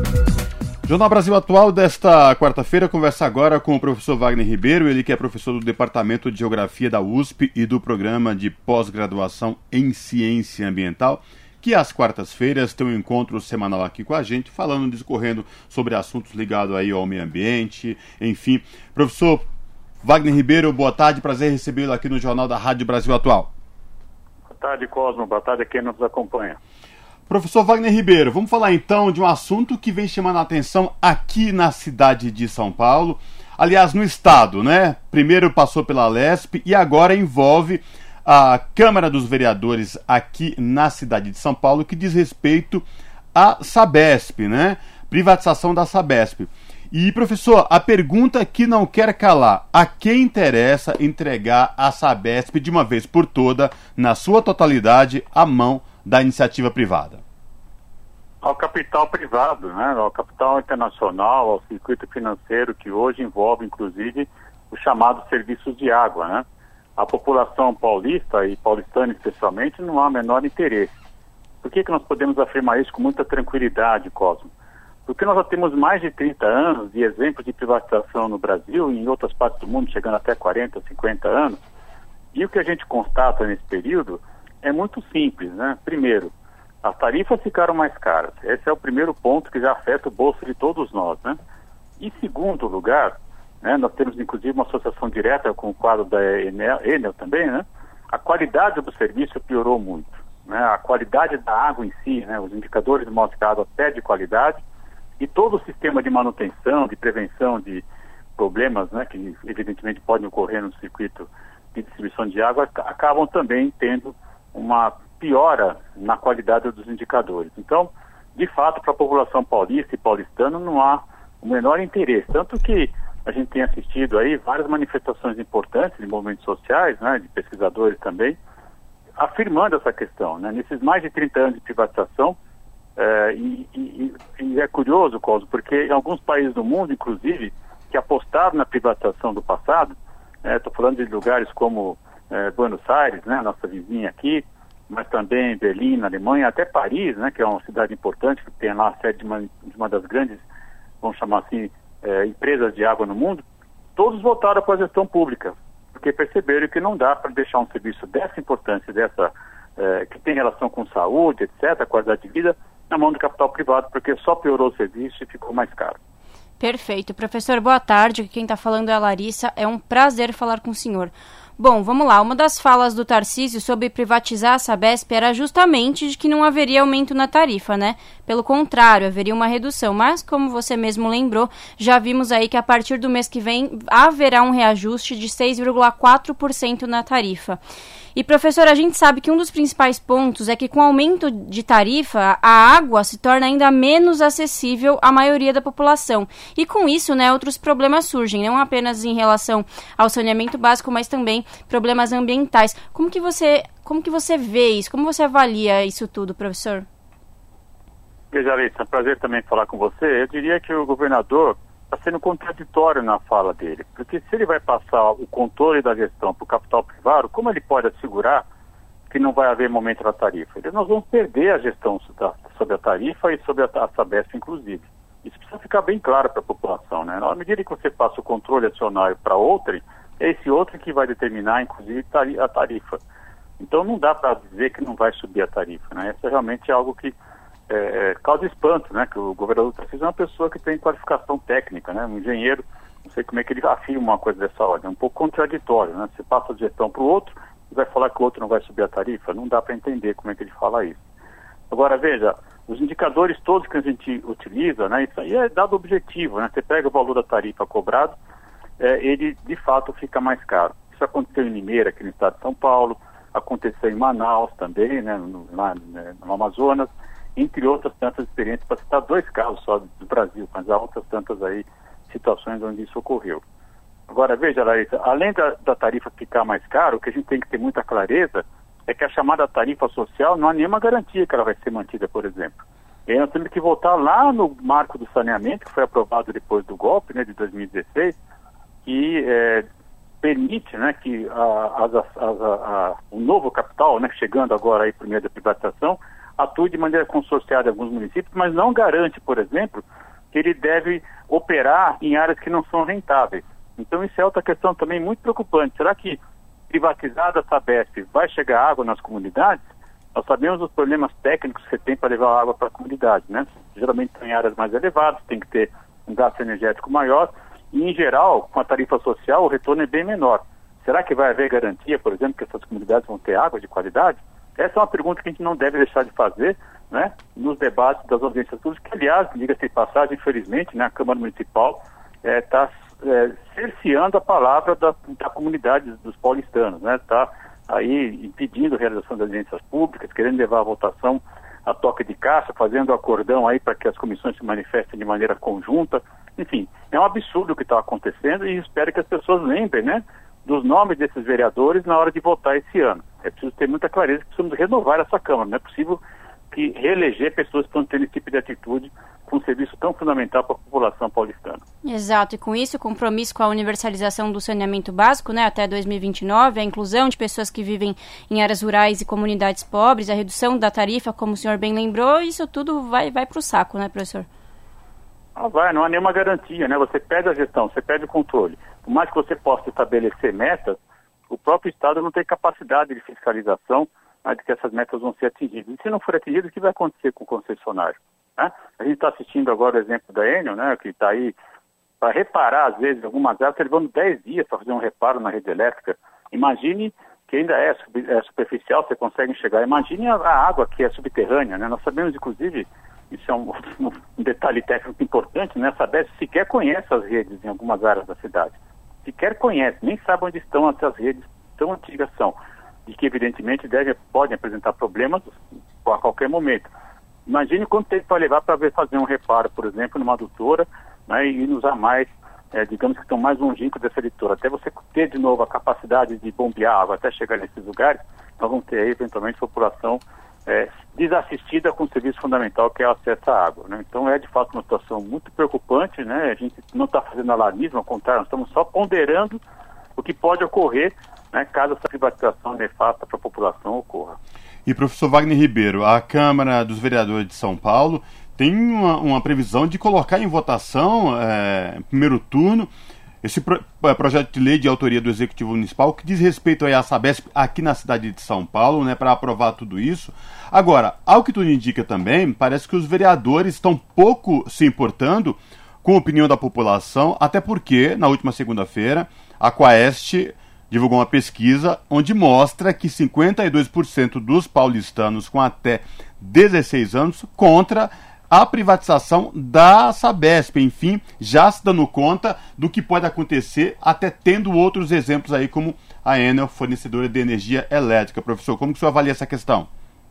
Jornal Brasil Atual desta quarta-feira conversa agora com o professor Wagner Ribeiro, ele que é professor do Departamento de Geografia da USP e do Programa de Pós-Graduação em Ciência Ambiental, que às quartas-feiras tem um encontro semanal aqui com a gente, falando, discorrendo sobre assuntos ligados aí ao meio ambiente, enfim. Professor Wagner Ribeiro, boa tarde, prazer recebê-lo aqui no Jornal da Rádio Brasil Atual. Boa tarde, Cosmo, boa tarde a quem nos acompanha. Professor Wagner Ribeiro, vamos falar então de um assunto que vem chamando a atenção aqui na cidade de São Paulo, aliás, no estado, né? Primeiro passou pela Lesp e agora envolve a Câmara dos Vereadores aqui na cidade de São Paulo, que diz respeito à Sabesp, né? Privatização da Sabesp. E, professor, a pergunta que não quer calar: a quem interessa entregar a Sabesp de uma vez por toda, na sua totalidade, à mão da iniciativa privada? Ao capital privado, né? Ao capital internacional, ao circuito financeiro, que hoje envolve, inclusive, os chamados serviços de água, né? A população paulista e paulistana especialmente não há o menor interesse. Por que nós podemos afirmar isso com muita tranquilidade, Cosmo? Porque nós já temos mais de 30 anos de exemplos de privatização no Brasil e em outras partes do mundo, chegando até 40, 50 anos. E o que a gente constata nesse período é muito simples, né? Primeiro, as tarifas ficaram mais caras. Esse é o primeiro ponto que já afeta o bolso de todos nós, né? E segundo lugar, né, nós temos inclusive uma associação direta com o quadro da Enel também, né? A qualidade do serviço piorou muito, né? A qualidade da água em si, né? Os indicadores mostram que a água perde qualidade e todo o sistema de manutenção, de prevenção de problemas, né, que evidentemente podem ocorrer no circuito de distribuição de água, acabam também tendo uma piora na qualidade dos indicadores. Então, de fato, para a população paulista e paulistana não há o menor interesse, tanto que a gente tem assistido aí várias manifestações importantes de movimentos sociais, né, de pesquisadores também, afirmando essa questão, né? Nesses mais de 30 anos de privatização, e é curioso, Cosmo, porque em alguns países do mundo, inclusive, que apostaram na privatização do passado, estou falando de lugares como Buenos Aires, né, nossa vizinha aqui, mas também Berlim, na Alemanha, até Paris, né, que é uma cidade importante, que tem lá a sede de uma das grandes, vamos chamar assim, empresas de água no mundo, todos voltaram para a gestão pública, porque perceberam que não dá para deixar um serviço dessa importância, que tem relação com saúde, etc., qualidade de vida, na mão do capital privado, porque só piorou o serviço e ficou mais caro. Perfeito. Professor, boa tarde. Quem está falando é a Larissa. É um prazer falar com o senhor. Bom, vamos lá. Uma das falas do Tarcísio sobre privatizar a Sabesp era justamente de que não haveria aumento na tarifa, né? Pelo contrário, haveria uma redução. Mas, como você mesmo lembrou, já vimos aí que a partir do mês que vem haverá um reajuste de 6,4% na tarifa. E, professor, a gente sabe que um dos principais pontos é que com o aumento de tarifa, a água se torna ainda menos acessível à maioria da população. E com isso, né, outros problemas surgem, não apenas em relação ao saneamento básico, mas também problemas ambientais. Como que você vê isso? Como você avalia isso tudo, professor? Veja, Alice, é um prazer também falar com você. Eu diria que o governador está sendo contraditório na fala dele, porque se ele vai passar o controle da gestão para o capital privado, como ele pode assegurar que não vai haver momento da tarifa? Nós vamos perder a gestão sobre a tarifa e sobre a Sabesp, inclusive. Isso precisa ficar bem claro para a população, né? Na medida que você passa o controle acionário para outrem, é esse outro que vai determinar, inclusive, a tarifa. Então não dá para dizer que não vai subir a tarifa, né? Isso realmente é algo que causa espanto, né? Que o governador Tarcísio é uma pessoa que tem qualificação técnica, né? Um engenheiro, não sei como é que ele afirma uma coisa dessa ordem, é um pouco contraditório, né? Você passa a gestão para o outro e vai falar que o outro não vai subir a tarifa, não dá para entender como é que ele fala isso. Agora, veja, os indicadores todos que a gente utiliza, né? Isso aí é dado objetivo, né? Você pega o valor da tarifa cobrado, ele de fato fica mais caro. Isso aconteceu em Limeira, aqui no estado de São Paulo, aconteceu em Manaus também, né? Lá no Amazonas, entre outras tantas experiências, para citar 2 casos só do Brasil, mas há outras tantas aí situações onde isso ocorreu. Agora, veja, Larissa, além da tarifa ficar mais cara, o que a gente tem que ter muita clareza é que a chamada tarifa social não há nenhuma garantia que ela vai ser mantida, por exemplo. E aí nós temos que voltar lá no marco do saneamento, que foi aprovado depois do golpe, né, de 2016, que permite, né, que o novo capital, né, chegando agora aí por meio da privatização, atue de maneira consorciada em alguns municípios, mas não garante, por exemplo, que ele deve operar em áreas que não são rentáveis. Então isso é outra questão também muito preocupante. Será que privatizada a Sabesp vai chegar água nas comunidades? Nós sabemos os problemas técnicos que você tem para levar água para a comunidade, né? Geralmente em áreas mais elevadas, tem que ter um gasto energético maior e, em geral, com a tarifa social, o retorno é bem menor. Será que vai haver garantia, por exemplo, que essas comunidades vão ter água de qualidade? Essa é uma pergunta que a gente não deve deixar de fazer, né, nos debates das audiências públicas, que, aliás, diga-se de passagem, infelizmente, né, a Câmara Municipal está cerceando a palavra da comunidade dos paulistanos, né, está aí impedindo a realização das audiências públicas, querendo levar a votação a toque de caixa, fazendo acordão aí para que as comissões se manifestem de maneira conjunta. Enfim, é um absurdo o que está acontecendo e espero que as pessoas lembrem, né, dos nomes desses vereadores na hora de votar esse ano. É preciso ter muita clareza que precisamos renovar essa Câmara. Não é possível que reeleger pessoas que estão tendo esse tipo de atitude com um serviço tão fundamental para a população paulistana. Exato, e com isso o compromisso com a universalização do saneamento básico, né, até 2029, a inclusão de pessoas que vivem em áreas rurais e comunidades pobres, a redução da tarifa, como o senhor bem lembrou, isso tudo vai para o saco, né, professor? Não há nenhuma garantia, né? Você perde a gestão, você perde o controle. Por mais que você possa estabelecer metas, o próprio Estado não tem capacidade de fiscalização, né, de que essas metas vão ser atingidas. E se não for atingido, o que vai acontecer com o concessionário? Né? A gente está assistindo agora o exemplo da Enel, né, que está aí para reparar, às vezes, algumas áreas, levando 10 dias para fazer um reparo na rede elétrica. Imagine que ainda é superficial, você consegue enxergar. Imagine a água que é subterrânea, né? Nós sabemos, inclusive, isso é um detalhe técnico importante, né? A Sabesp sequer conhece as redes em algumas áreas da cidade. Sequer conhece, nem sabe onde estão essas redes tão antigas são. E que, evidentemente, podem apresentar problemas a qualquer momento. Imagine quanto tempo vai levar para fazer um reparo, por exemplo, numa adutora, né, e usar mais, digamos que estão mais longínquos dessa adutora. Até você ter de novo a capacidade de bombear água até chegar nesses lugares, nós vamos ter aí, eventualmente, população desassistida com o serviço fundamental que é o acesso à água, né? Então é de fato uma situação muito preocupante, né? A gente não está fazendo alarmismo, ao contrário, nós estamos só ponderando o que pode ocorrer, né, caso essa privatização nefasta para a população ocorra. E professor Wagner Ribeiro, a Câmara dos Vereadores de São Paulo tem uma previsão de colocar em votação, em primeiro turno, esse projeto de lei de autoria do Executivo Municipal que diz respeito aí à Sabesp aqui na cidade de São Paulo, né, para aprovar tudo isso. Agora, ao que tudo indica também, parece que os vereadores estão pouco se importando com a opinião da população, até porque, na última segunda-feira, a Quaest divulgou uma pesquisa onde mostra que 52% dos paulistanos com até 16 anos contra a privatização da Sabesp, enfim, já se dando conta do que pode acontecer, até tendo outros exemplos aí, como a Enel, fornecedora de energia elétrica. Professor, como que o senhor avalia essa questão?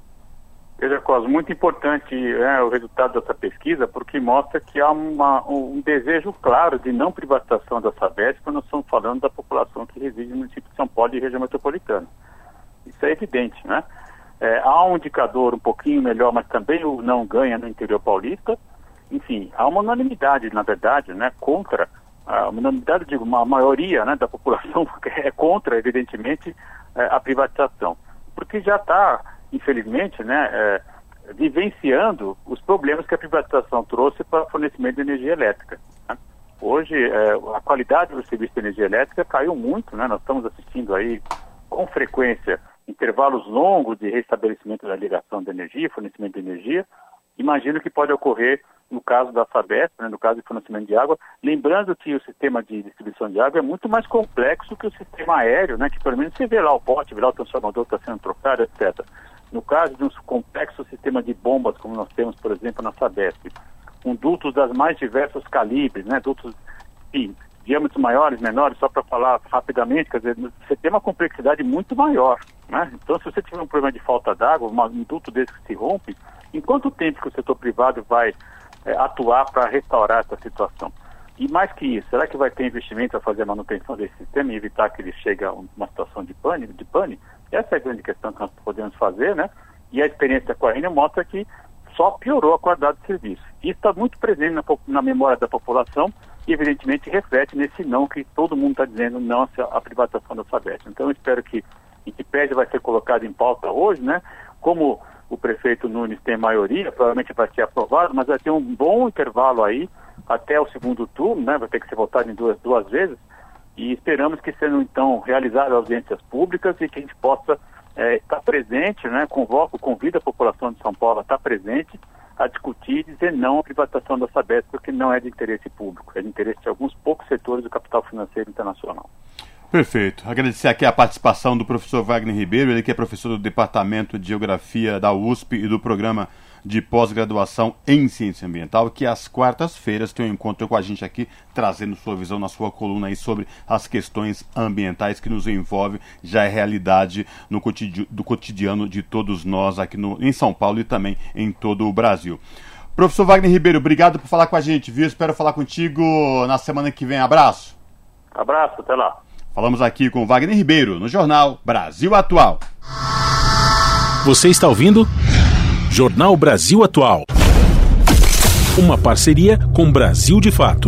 Veja, Cosmo, muito importante o resultado dessa pesquisa, porque mostra que há um desejo claro de não privatização da Sabesp, quando nós estamos falando da população que reside no município de São Paulo e região metropolitana. Isso é evidente, né? Há um indicador um pouquinho melhor, mas também o não ganha no interior paulista. Enfim, há uma unanimidade, na verdade, né, contra, uma unanimidade, digo, uma maioria, né, da população é contra, evidentemente, a privatização. Porque já está, infelizmente, né, vivenciando os problemas que a privatização trouxe para o fornecimento de energia elétrica, né? Hoje, a qualidade do serviço de energia elétrica caiu muito, né? Nós estamos assistindo aí, com frequência, intervalos longos de restabelecimento da ligação de energia, fornecimento de energia. Imagino que pode ocorrer no caso da Sabesp, né, no caso de fornecimento de água, lembrando que o sistema de distribuição de água é muito mais complexo que o sistema aéreo, né, que pelo menos você vê lá o pote, vê lá o transformador que está sendo trocado, etc. No caso de um complexo sistema de bombas, como nós temos, por exemplo, na Sabesp, com dutos das mais diversos calibres, né, dutos, enfim, diâmetros maiores, menores, só para falar rapidamente, quer dizer, você tem uma complexidade muito maior, né? Então, se você tiver um problema de falta d'água, um duto desse que se rompe, em quanto tempo que o setor privado vai atuar para restaurar essa situação? E mais que isso, será que vai ter investimento para fazer a manutenção desse sistema e evitar que ele chegue a uma situação de pane? Essa é a grande questão que nós podemos fazer, né? E a experiência com a Enel mostra que só piorou a qualidade do serviço. Isso está muito presente na memória da população e, evidentemente, reflete nesse não que todo mundo está dizendo não à privatização da Sabesp. Então, eu espero que, em que pese vai ser colocado em pauta hoje, né? Como o prefeito Nunes tem maioria, provavelmente vai ser aprovado, mas vai ter um bom intervalo aí até o segundo turno, né? Vai ter que ser votado em duas vezes, e esperamos que sejam, então, realizadas audiências públicas e que a gente possa estar presente, né? Convido a população de São Paulo a estar presente, a discutir e dizer não à privatização da Sabesp, porque não é de interesse público, é de interesse de alguns poucos setores do capital financeiro internacional. Perfeito. Agradecer aqui a participação do professor Wagner Ribeiro, ele que é professor do Departamento de Geografia da USP e do Programa de Pós-Graduação em Ciência Ambiental, que às quartas-feiras tem um encontro com a gente aqui, trazendo sua visão na sua coluna aí sobre as questões ambientais que nos envolvem, já é realidade do cotidiano de todos nós aqui em São Paulo e também em todo o Brasil. Professor Wagner Ribeiro, obrigado por falar com a gente, viu? Espero falar contigo na semana que vem. Abraço. Abraço, até lá. Falamos aqui com Wagner Ribeiro, no Jornal Brasil Atual. Você está ouvindo? Jornal Brasil Atual. Uma parceria com Brasil de Fato.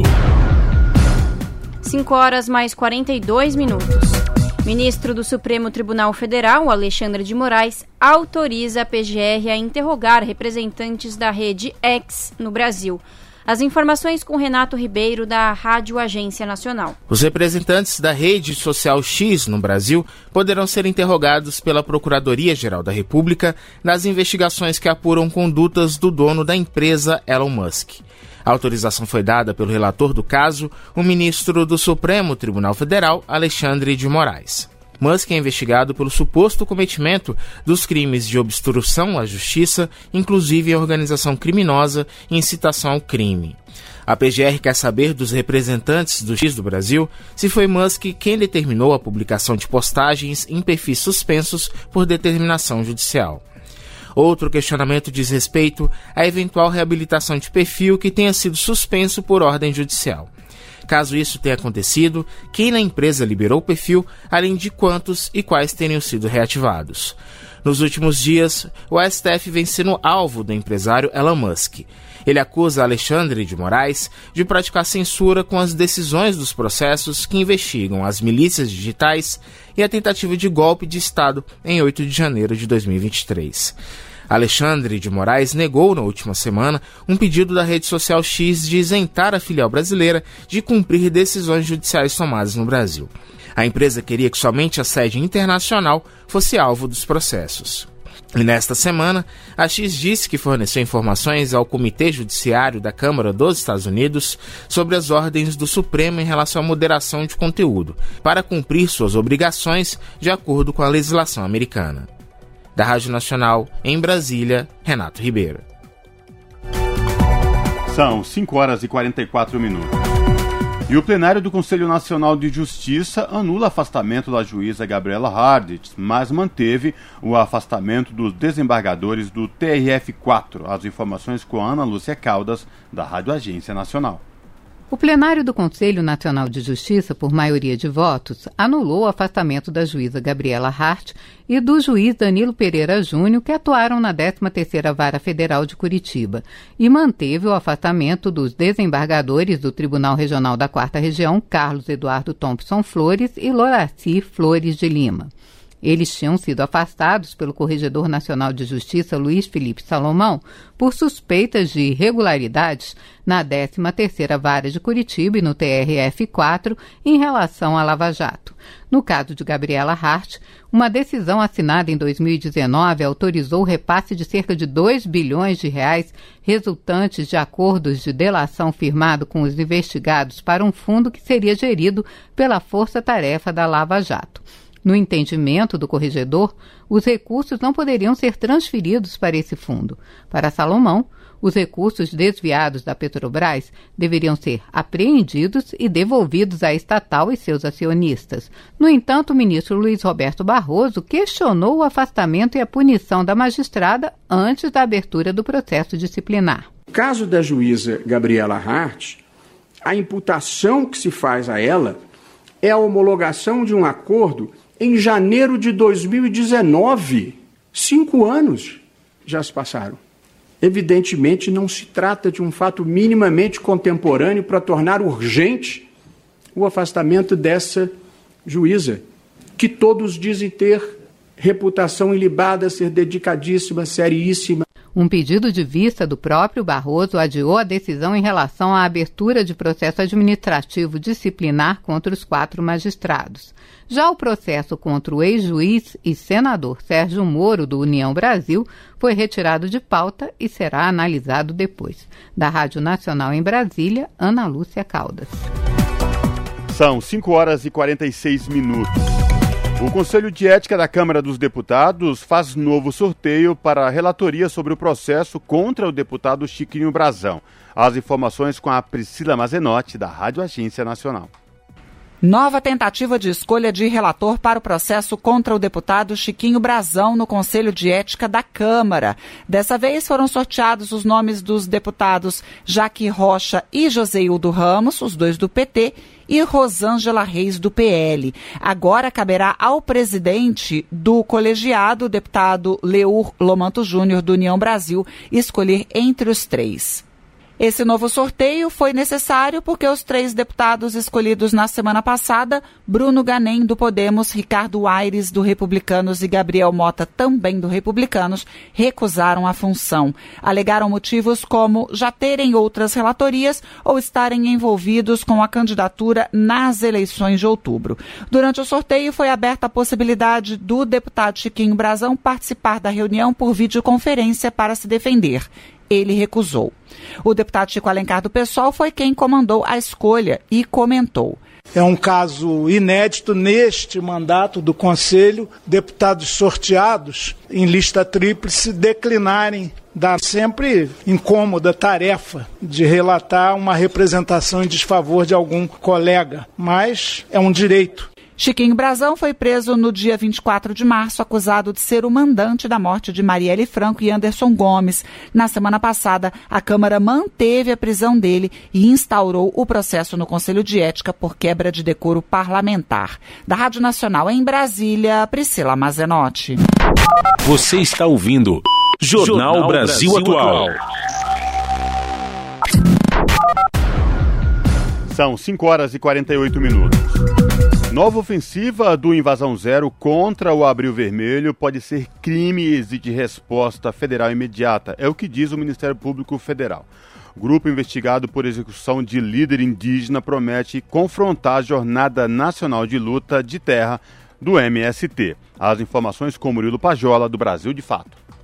5h mais 42. Ministro do Supremo Tribunal Federal, Alexandre de Moraes, autoriza a PGR a interrogar representantes da rede X no Brasil. As informações com Renato Ribeiro, da Rádio Agência Nacional. Os representantes da rede social X no Brasil poderão ser interrogados pela Procuradoria-Geral da República nas investigações que apuram condutas do dono da empresa Elon Musk. A autorização foi dada pelo relator do caso, o ministro do Supremo Tribunal Federal, Alexandre de Moraes. Musk é investigado pelo suposto cometimento dos crimes de obstrução à justiça, inclusive a organização criminosa e incitação ao crime. A PGR quer saber dos representantes do X do Brasil se foi Musk quem determinou a publicação de postagens em perfis suspensos por determinação judicial. Outro questionamento diz respeito à eventual reabilitação de perfil que tenha sido suspenso por ordem judicial. Caso isso tenha acontecido, quem na empresa liberou o perfil, além de quantos e quais teriam sido reativados. Nos últimos dias, o STF vem sendo alvo do empresário Elon Musk. Ele acusa Alexandre de Moraes de praticar censura com as decisões dos processos que investigam as milícias digitais e a tentativa de golpe de Estado em 8 de janeiro de 2023. Alexandre de Moraes negou na última semana um pedido da rede social X de isentar a filial brasileira de cumprir decisões judiciais tomadas no Brasil. A empresa queria que somente a sede internacional fosse alvo dos processos. E nesta semana, a X disse que forneceu informações ao Comitê Judiciário da Câmara dos Estados Unidos sobre as ordens do Supremo em relação à moderação de conteúdo, para cumprir suas obrigações de acordo com a legislação americana. Da Rádio Nacional, em Brasília, Renato Ribeiro. São 5h44. E o plenário do Conselho Nacional de Justiça anula o afastamento da juíza Gabriela Hardit, mas manteve o afastamento dos desembargadores do TRF4. As informações com a Ana Lúcia Caldas, da Rádio Agência Nacional. O plenário do Conselho Nacional de Justiça, por maioria de votos, anulou o afastamento da juíza Gabriela Hart e do juiz Danilo Pereira Júnior, que atuaram na 13ª Vara Federal de Curitiba, e manteve o afastamento dos desembargadores do Tribunal Regional da 4ª Região, Carlos Eduardo Thompson Flores e Loraci Flores de Lima. Eles tinham sido afastados pelo Corregedor Nacional de Justiça, Luiz Felipe Salomão, por suspeitas de irregularidades na 13ª Vara de Curitiba e no TRF4 em relação à Lava Jato. No caso de Gabriela Hart, uma decisão assinada em 2019 autorizou o repasse de cerca de 2 bilhões de reais resultantes de acordos de delação firmado com os investigados para um fundo que seria gerido pela Força-Tarefa da Lava Jato. No entendimento do corregedor, os recursos não poderiam ser transferidos para esse fundo. Para Salomão, os recursos desviados da Petrobras deveriam ser apreendidos e devolvidos à estatal e seus acionistas. No entanto, o ministro Luiz Roberto Barroso questionou o afastamento e a punição da magistrada antes da abertura do processo disciplinar. No caso da juíza Gabriela Hart, a imputação que se faz a ela é a homologação de um acordo em janeiro de 2019. 5 anos já se passaram. Evidentemente, não se trata de um fato minimamente contemporâneo para tornar urgente o afastamento dessa juíza, que todos dizem ter reputação ilibada, ser dedicadíssima, seríssima. Um pedido de vista do próprio Barroso adiou a decisão em relação à abertura de processo administrativo disciplinar contra os 4 magistrados. Já o processo contra o ex-juiz e senador Sérgio Moro, do União Brasil, foi retirado de pauta e será analisado depois. Da Rádio Nacional em Brasília, Ana Lúcia Caldas. São 5h46. O Conselho de Ética da Câmara dos Deputados faz novo sorteio para a relatoria sobre o processo contra o deputado Chiquinho Brazão. As informações com a Priscila Mazenotti, da Rádio Agência Nacional. Nova tentativa de escolha de relator para o processo contra o deputado Chiquinho Brazão no Conselho de Ética da Câmara. Dessa vez foram sorteados os nomes dos deputados Jaque Rocha e Joseildo Ramos, os 2 do PT, e Rosângela Reis, do PL. Agora caberá ao presidente do colegiado, o deputado Leur Lomanto Júnior, do União Brasil, escolher entre os 3. Esse novo sorteio foi necessário porque os 3 deputados escolhidos na semana passada, Bruno Ganem, do Podemos, Ricardo Aires, do Republicanos e Gabriel Mota, também do Republicanos, recusaram a função. Alegaram motivos como já terem outras relatorias ou estarem envolvidos com a candidatura nas eleições de outubro. Durante o sorteio foi aberta a possibilidade do deputado Chiquinho Brazão participar da reunião por videoconferência para se defender. Ele recusou. O deputado Chico Alencar, do PSOL, foi quem comandou a escolha e comentou. É um caso inédito neste mandato do Conselho, deputados sorteados em lista tríplice declinarem da sempre incômoda tarefa de relatar uma representação em desfavor de algum colega, mas é um direito. Chiquinho Brazão foi preso no dia 24 de março, acusado de ser o mandante da morte de Marielle Franco e Anderson Gomes. Na semana passada, a Câmara manteve a prisão dele e instaurou o processo no Conselho de Ética por quebra de decoro parlamentar. Da Rádio Nacional em Brasília, Priscila Mazenotti. Você está ouvindo Jornal Brasil Atual. São 5h48. Nova ofensiva do Invasão Zero contra o Abril Vermelho pode ser crime e exige resposta federal imediata, é o que diz o Ministério Público Federal. O grupo investigado por execução de líder indígena promete confrontar a Jornada Nacional de Luta de Terra do MST. As informações com Murilo Pajola, do Brasil de Fato.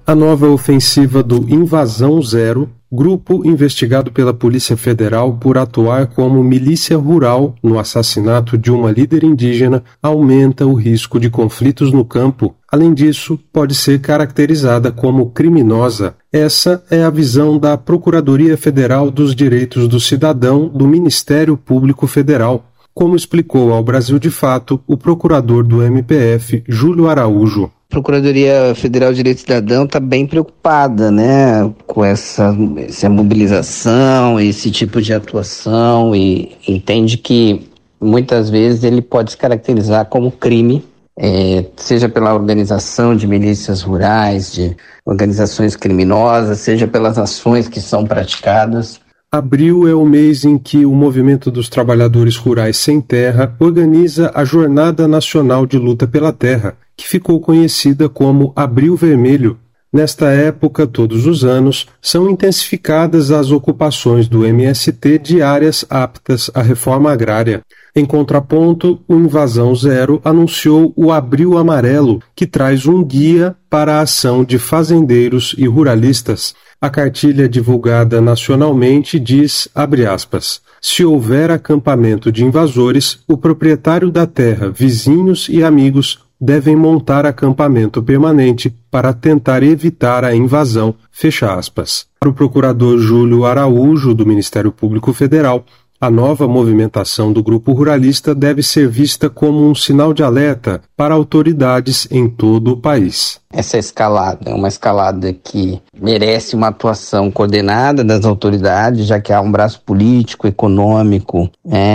A nova ofensiva do Invasão Zero, grupo investigado pela Polícia Federal por atuar como milícia rural no assassinato de uma líder indígena, aumenta o risco de conflitos no campo. Além disso, pode ser caracterizada como criminosa. Essa é a visão da Procuradoria Federal dos Direitos do Cidadão do Ministério Público Federal, como explicou ao Brasil de Fato o procurador do MPF, Júlio Araújo. A Procuradoria Federal de Direito do Cidadão está bem preocupada, né, com essa mobilização, esse tipo de atuação, e entende que muitas vezes ele pode se caracterizar como crime, seja pela organização de milícias rurais, de organizações criminosas, seja pelas ações que são praticadas. Abril é o mês em que o Movimento dos Trabalhadores Rurais Sem Terra organiza a Jornada Nacional de Luta pela Terra, que ficou conhecida como Abril Vermelho. Nesta época, todos os anos, são intensificadas as ocupações do MST de áreas aptas à reforma agrária. Em contraponto, o Invasão Zero anunciou o Abril Amarelo, que traz um guia para a ação de fazendeiros e ruralistas. A cartilha divulgada nacionalmente diz, abre aspas, se houver acampamento de invasores, o proprietário da terra, vizinhos e amigos devem montar acampamento permanente para tentar evitar a invasão, fecha aspas. Para o procurador Júlio Araújo, do Ministério Público Federal, a nova movimentação do grupo ruralista deve ser vista como um sinal de alerta para autoridades em todo o país. Essa escalada é uma escalada que merece uma atuação coordenada das autoridades, já que há um braço político, econômico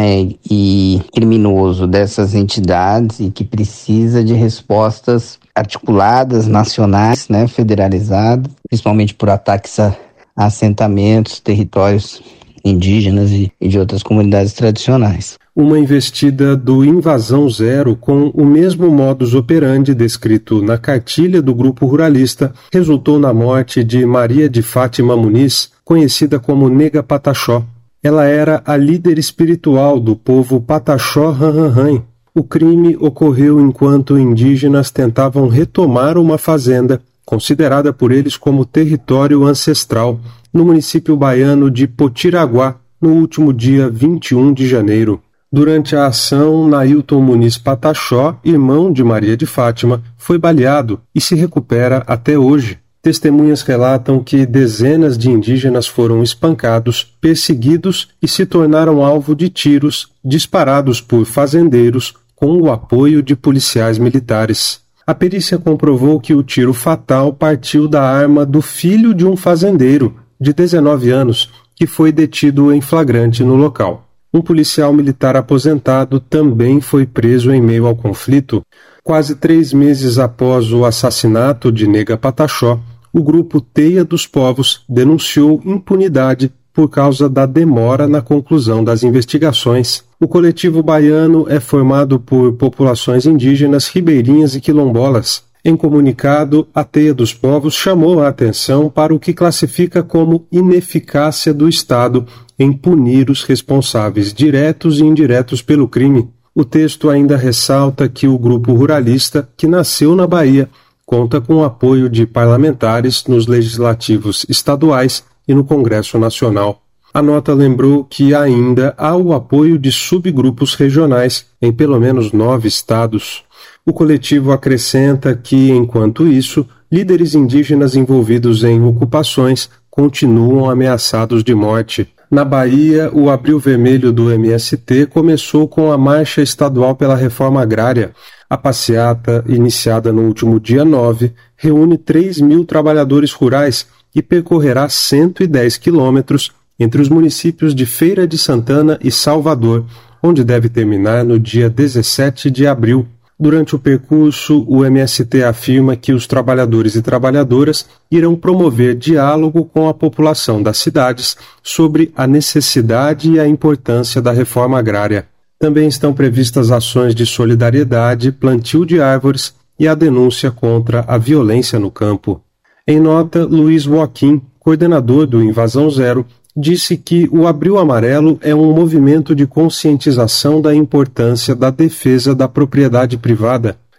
e criminoso dessas entidades e que precisa de respostas articuladas, nacionais, federalizadas, principalmente por ataques a assentamentos, territórios indígenas e de outras comunidades tradicionais. Uma investida do Invasão Zero com o mesmo modus operandi descrito na cartilha do grupo ruralista resultou na morte de Maria de Fátima Muniz, conhecida como Nega Pataxó. Ela era a líder espiritual do povo Pataxó Ranranran. O crime ocorreu enquanto indígenas tentavam retomar uma fazenda considerada por eles como território ancestral, no município baiano de Potiraguá, no último dia 21 de janeiro. Durante a ação, Nailton Muniz Pataxó, irmão de Maria de Fátima, foi baleado e se recupera até hoje. Testemunhas relatam que dezenas de indígenas foram espancados, perseguidos e se tornaram alvo de tiros disparados por fazendeiros com o apoio de policiais militares. A perícia comprovou que o tiro fatal partiu da arma do filho de um fazendeiro, de 19 anos, que foi detido em flagrante no local. Um policial militar aposentado também foi preso em meio ao conflito. Quase 3 meses após o assassinato de Nega Pataxó, o grupo Teia dos Povos denunciou impunidade por causa da demora na conclusão das investigações. O coletivo baiano é formado por populações indígenas, ribeirinhas e quilombolas. Em comunicado, a Teia dos Povos chamou a atenção para o que classifica como ineficácia do Estado em punir os responsáveis diretos e indiretos pelo crime. O texto ainda ressalta que o grupo ruralista, que nasceu na Bahia, conta com o apoio de parlamentares nos legislativos estaduais e no Congresso Nacional. A nota lembrou que ainda há o apoio de subgrupos regionais em pelo menos 9 estados. O coletivo acrescenta que, enquanto isso, líderes indígenas envolvidos em ocupações continuam ameaçados de morte. Na Bahia, o Abril Vermelho do MST começou com a Marcha Estadual pela Reforma Agrária. A passeata, iniciada no último dia 9, reúne 3.000 trabalhadores rurais e percorrerá 110 quilômetros entre os municípios de Feira de Santana e Salvador, onde deve terminar no dia 17 de abril. Durante o percurso, o MST afirma que os trabalhadores e trabalhadoras irão promover diálogo com a população das cidades sobre a necessidade e a importância da reforma agrária. Também estão previstas ações de solidariedade, plantio de árvores e a denúncia contra a violência no campo. Em nota, Luiz Joaquim, coordenador do Invasão Zero, disse que o Abril Amarelo é um movimento de conscientização da importância da defesa da propriedade privada.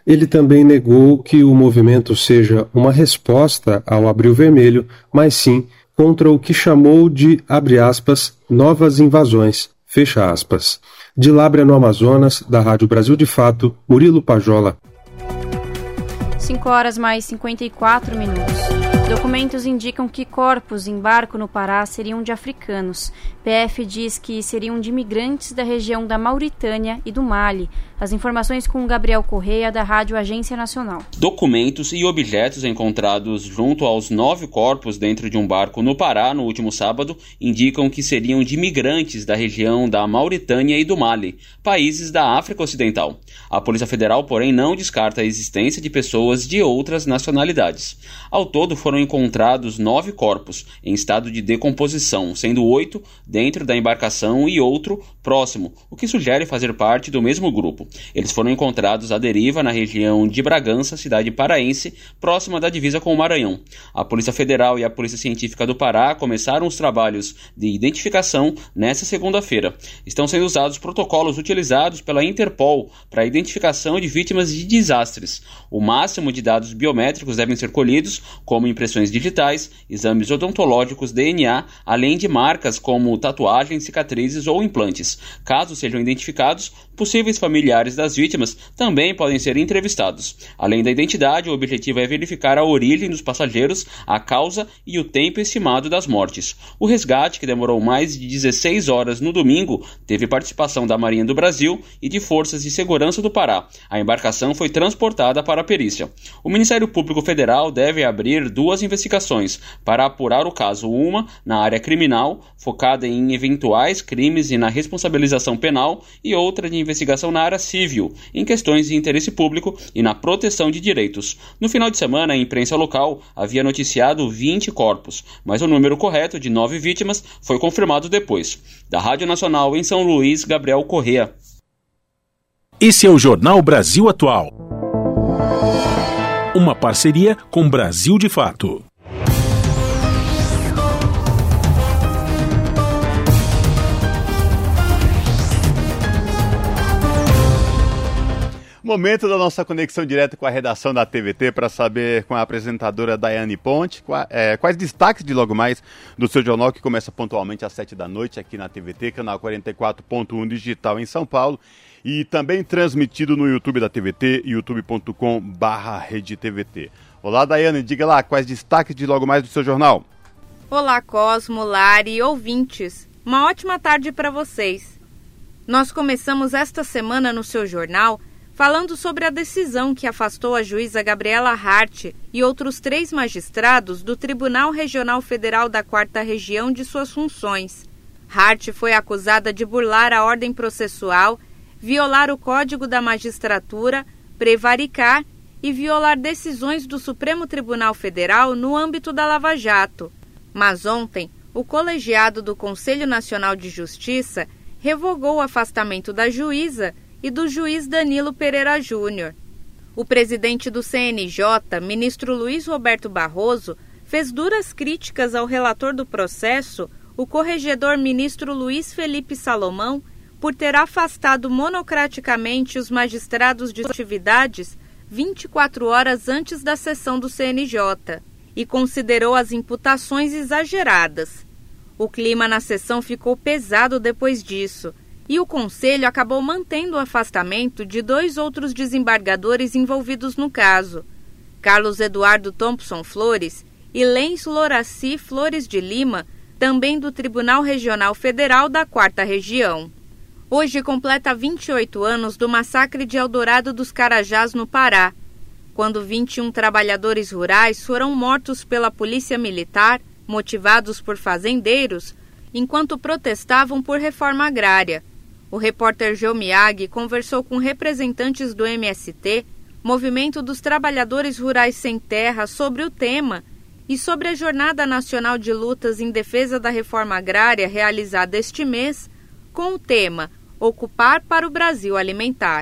Ele também negou que o movimento seja uma resposta ao Abril Vermelho, mas sim contra o que chamou de, abre aspas, novas invasões, fecha aspas. De Lábrea, no Amazonas, da Rádio Brasil de Fato, Murilo Pajola. 5h mais 54 minutos. Documentos indicam que corpos em barco no Pará seriam de africanos. PF diz que seriam de imigrantes da região da Mauritânia e do Mali. As informações com Gabriel Correia, da Rádio Agência Nacional. Documentos e objetos encontrados junto aos 9 corpos dentro de um barco no Pará no último sábado indicam que seriam de imigrantes da região da Mauritânia e do Mali, países da África Ocidental. A Polícia Federal, porém, não descarta a existência de pessoas de outras nacionalidades. Ao todo, foram encontrados 9 corpos em estado de decomposição, sendo 8 dentro da embarcação e outro próximo, o que sugere fazer parte do mesmo grupo. Eles foram encontrados à deriva na região de Bragança, cidade paraense, próxima da divisa com o Maranhão. A Polícia Federal e a Polícia Científica do Pará começaram os trabalhos de identificação nesta segunda-feira. Estão sendo usados protocolos utilizados pela Interpol para a identificação de vítimas de desastres. O máximo de dados biométricos devem ser colhidos, como impressões digitais, exames odontológicos, DNA, além de marcas como tatuagens, cicatrizes ou implantes. Caso sejam identificados, possíveis familiares das vítimas também podem ser entrevistados. Além da identidade, o objetivo é verificar a origem dos passageiros, a causa e o tempo estimado das mortes. O resgate, que demorou mais de 16 horas no domingo, teve participação da Marinha do Brasil e de Forças de Segurança do Pará. A embarcação foi transportada para a perícia. O Ministério Público Federal deve abrir 2 investigações para apurar o caso, uma na área criminal, focada em eventuais crimes e na responsabilização penal, e outra de investigação na área civil, em questões de interesse público e na proteção de direitos. No final de semana, a imprensa local havia noticiado 20 corpos, mas o número correto de 9 vítimas foi confirmado depois. Da Rádio Nacional em São Luís, Gabriel Correa. Esse é o Jornal Brasil Atual. Uma parceria com Brasil de Fato. Momento da nossa conexão direta com a redação da TVT para saber com a apresentadora Daiane Ponte quais destaques de logo mais do seu jornal, que começa pontualmente às 7 da noite aqui na TVT, canal 44.1 digital em São Paulo, e também transmitido no YouTube da TVT, youtube.com/redetvt. Olá, Daiane, diga lá quais destaques de logo mais do seu jornal. Olá, Cosmo, Lari e ouvintes. Uma ótima tarde para vocês. Nós começamos esta semana no seu jornal falando sobre a decisão que afastou a juíza Gabriela Hart e outros 3 magistrados do Tribunal Regional Federal da 4ª Região de suas funções. Hart foi acusada de burlar a ordem processual, violar o Código da Magistratura, prevaricar e violar decisões do Supremo Tribunal Federal no âmbito da Lava Jato. Mas ontem, o colegiado do Conselho Nacional de Justiça revogou o afastamento da juíza e do juiz Danilo Pereira Júnior. O presidente do CNJ, ministro Luiz Roberto Barroso, fez duras críticas ao relator do processo, o corregedor ministro Luiz Felipe Salomão, por ter afastado monocraticamente os magistrados de atividades 24 horas antes da sessão do CNJ, e considerou as imputações exageradas. O clima na sessão ficou pesado depois disso, e o Conselho acabou mantendo o afastamento de 2 outros desembargadores envolvidos no caso, Carlos Eduardo Thompson Flores e Lens Loraci Flores de Lima, também do Tribunal Regional Federal da 4ª Região. Hoje completa 28 anos do massacre de Eldorado dos Carajás, no Pará, quando 21 trabalhadores rurais foram mortos pela polícia militar, motivados por fazendeiros, enquanto protestavam por reforma agrária. O repórter João Miag conversou com representantes do MST, Movimento dos Trabalhadores Rurais Sem Terra, sobre o tema e sobre a Jornada Nacional de Lutas em Defesa da Reforma Agrária realizada este mês, com o tema Ocupar para o Brasil Alimentar.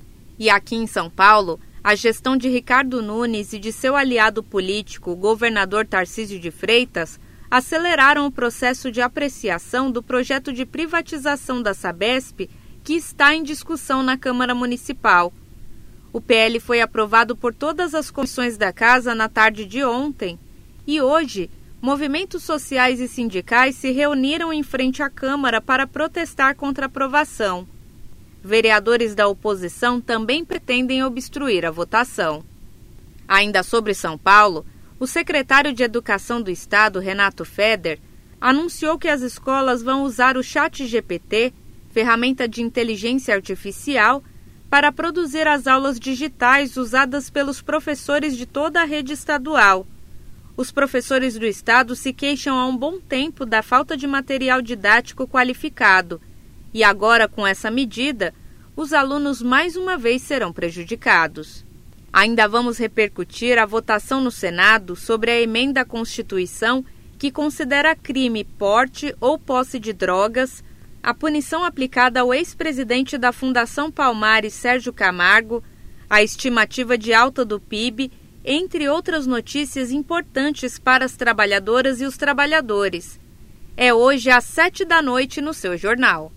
E aqui em São Paulo, a gestão de Ricardo Nunes e de seu aliado político, o governador Tarcísio de Freitas, aceleraram o processo de apreciação do projeto de privatização da Sabesp, que está em discussão na Câmara Municipal. O PL foi aprovado por todas as comissões da Casa na tarde de ontem e hoje, movimentos sociais e sindicais se reuniram em frente à Câmara para protestar contra a aprovação. Vereadores da oposição também pretendem obstruir a votação. Ainda sobre São Paulo, o secretário de Educação do Estado, Renato Feder, anunciou que as escolas vão usar o ChatGPT, ferramenta de inteligência artificial, para produzir as aulas digitais usadas pelos professores de toda a rede estadual. Os professores do estado se queixam há um bom tempo da falta de material didático qualificado. E agora, com essa medida, os alunos mais uma vez serão prejudicados. Ainda vamos repercutir a votação no Senado sobre a emenda à Constituição que considera crime porte ou posse de drogas, a punição aplicada ao ex-presidente da Fundação Palmares, Sérgio Camargo, a estimativa de alta do PIB, entre outras notícias importantes para as trabalhadoras e os trabalhadores. É hoje às 19h no seu jornal.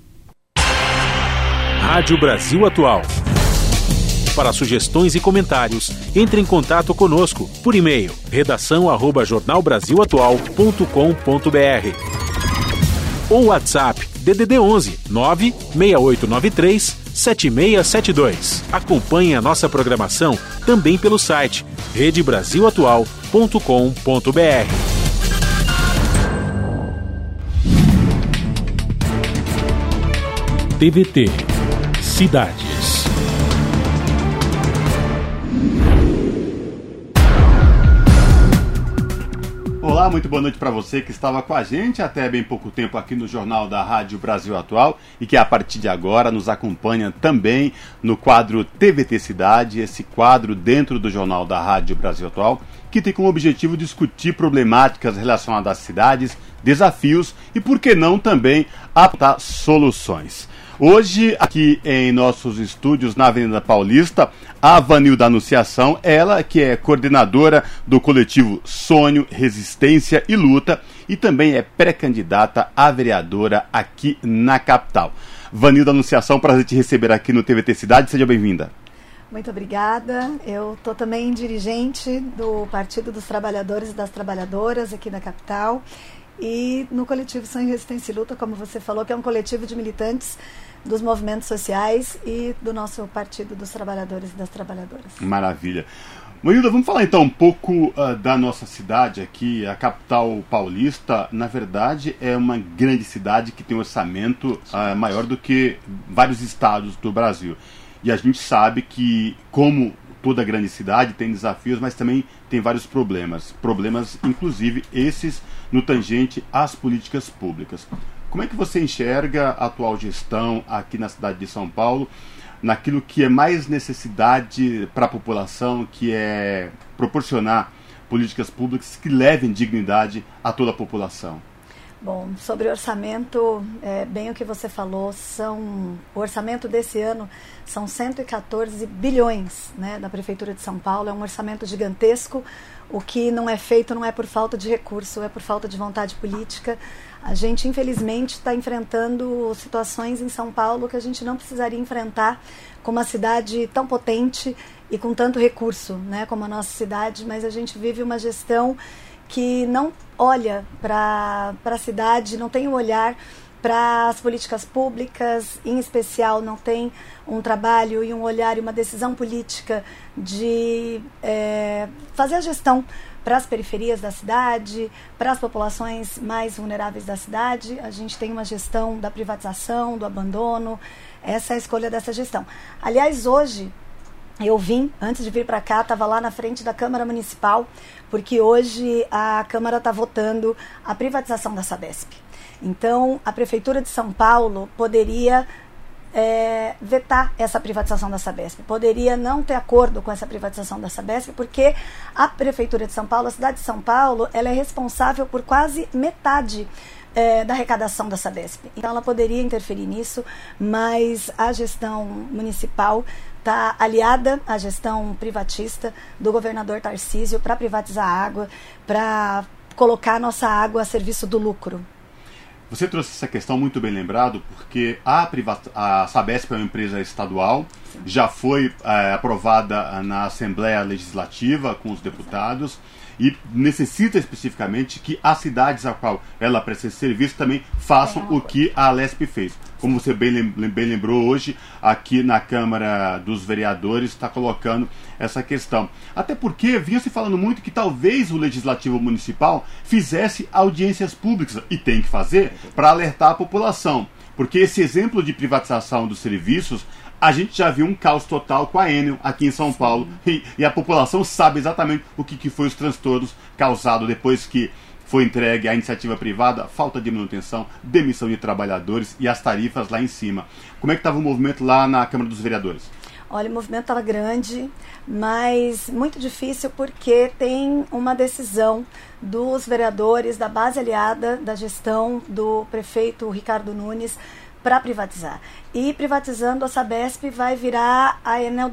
Rádio Brasil Atual. Para sugestões e comentários, entre em contato conosco por e-mail redação@jornalbrasilatual.com.br ou WhatsApp DDD 11 96893 7672. Acompanhe a nossa programação também pelo site redebrasilatual.com.br. TVT Cidades. Olá, muito boa noite para você que estava com a gente até bem pouco tempo aqui no Jornal da Rádio Brasil Atual e que a partir de agora nos acompanha também no quadro TVT Cidade, esse quadro dentro do Jornal da Rádio Brasil Atual, que tem como objetivo discutir problemáticas relacionadas às cidades, desafios e, por que não, também apontar soluções. Hoje, aqui em nossos estúdios na Avenida Paulista, a Vanilda Anunciação, ela que é coordenadora do coletivo Sonho, Resistência e Luta e também é pré-candidata a vereadora aqui na capital. Vanilda Anunciação, prazer te receber aqui no TVT Cidade, seja bem-vinda. Muito obrigada, eu estou também dirigente do Partido dos Trabalhadores e das Trabalhadoras aqui na capital e no coletivo Sonho, Resistência e Luta, como você falou, que é um coletivo de militantes dos movimentos sociais e do nosso Partido dos Trabalhadores e das Trabalhadoras. Maravilha. Vanilda, vamos falar então um pouco da nossa cidade aqui, a capital paulista. Na verdade, é uma grande cidade que tem um orçamento maior do que vários estados do Brasil. E a gente sabe que, como toda grande cidade, tem desafios, mas também tem vários problemas. Problemas, inclusive, esses no tangente às políticas públicas. Como é que você enxerga a atual gestão aqui na cidade de São Paulo, naquilo que é mais necessidade para a população, que é proporcionar políticas públicas que levem dignidade a toda a população? Bom, sobre orçamento, bem o que você falou, o orçamento desse ano são 114 bilhões, né, da Prefeitura de São Paulo, é um orçamento gigantesco. O que não é feito não é por falta de recurso, é por falta de vontade política. A gente, infelizmente, está enfrentando situações em São Paulo que a gente não precisaria enfrentar com uma cidade tão potente e com tanto recurso, né, como a nossa cidade, mas a gente vive uma gestão que não olha para a cidade, não tem um olhar para as políticas públicas, em especial não tem um trabalho e um olhar e uma decisão política de fazer a gestão para as periferias da cidade, para as populações mais vulneráveis da cidade. A gente tem uma gestão da privatização, do abandono, essa é a escolha dessa gestão. Aliás, hoje eu vim, antes de vir para cá, estava lá na frente da Câmara Municipal, porque hoje a Câmara está votando a privatização da Sabesp. Então, a Prefeitura de São Paulo poderia vetar essa privatização da Sabesp, poderia não ter acordo com essa privatização da Sabesp, porque a Prefeitura de São Paulo, a cidade de São Paulo, ela é responsável por quase metade da arrecadação da Sabesp. Então, ela poderia interferir nisso, mas a gestão municipal está aliada à gestão privatista do governador Tarcísio para privatizar a água, para colocar a nossa água a serviço do lucro. Você trouxe essa questão muito bem lembrado, porque a Sabesp é uma empresa estadual, já foi aprovada na Assembleia Legislativa com os deputados e necessita especificamente que as cidades a qual ela presta esse serviço também façam o que a Alesp fez. Como você bem lembrou hoje, aqui na Câmara dos Vereadores está colocando essa questão. Até porque vinha se falando muito que talvez o Legislativo Municipal fizesse audiências públicas, e tem que fazer, para alertar a população. Porque esse exemplo de privatização dos serviços, a gente já viu um caos total com a Enel aqui em São Paulo, e a população sabe exatamente o que foi os transtornos causados depois que foi entregue à iniciativa privada, falta de manutenção, demissão de trabalhadores e as tarifas lá em cima. Como é que estava o movimento lá na Câmara dos Vereadores? Olha, o movimento estava grande, mas muito difícil porque tem uma decisão dos vereadores da base aliada da gestão do prefeito Ricardo Nunes para privatizar. E privatizando, a Sabesp vai virar a Enel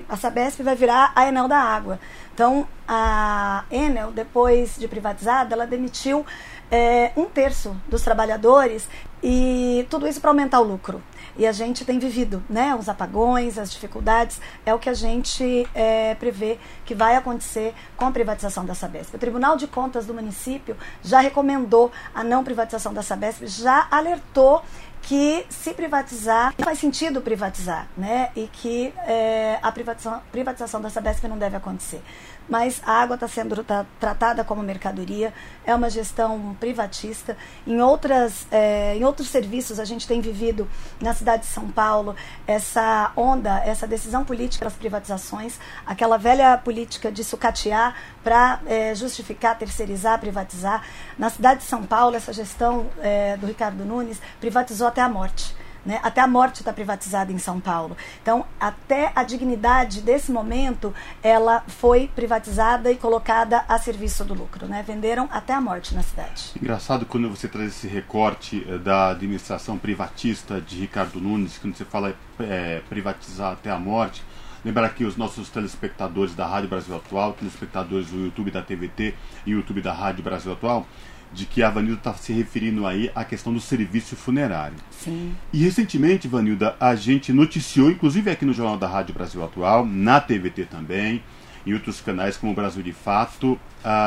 da Água. Então, a Enel, depois de privatizada, ela demitiu 1/3 dos trabalhadores, e tudo isso para aumentar o lucro. E a gente tem vivido, né, os apagões, as dificuldades, é o que a gente prevê que vai acontecer com a privatização da Sabesp. O Tribunal de Contas do município já recomendou a não privatização da Sabesp, já alertou que se privatizar, não faz sentido privatizar, né? E que a privatização da Sabesp não deve acontecer. Mas a água está sendo tratada como mercadoria, é uma gestão privatista. Em outros serviços, a gente tem vivido na cidade de São Paulo essa onda, essa decisão política das privatizações, aquela velha política de sucatear para justificar, terceirizar, privatizar. Na cidade de São Paulo, essa gestão do Ricardo Nunes privatizou até a morte. Né? Até a morte está privatizada em São Paulo. Então, até a dignidade desse momento, ela foi privatizada e colocada a serviço do lucro. Né? Venderam até a morte na cidade. Engraçado quando você traz esse recorte da administração privatista de Ricardo Nunes, quando você fala privatizar até a morte. Lembrar aqui os nossos telespectadores da Rádio Brasil Atual, telespectadores do YouTube da TVT e YouTube da Rádio Brasil Atual, de que a Vanilda está se referindo aí à questão do serviço funerário. Sim. E recentemente, Vanilda, a gente noticiou, inclusive aqui no Jornal da Rádio Brasil Atual, na TVT também, em outros canais como o Brasil de Fato,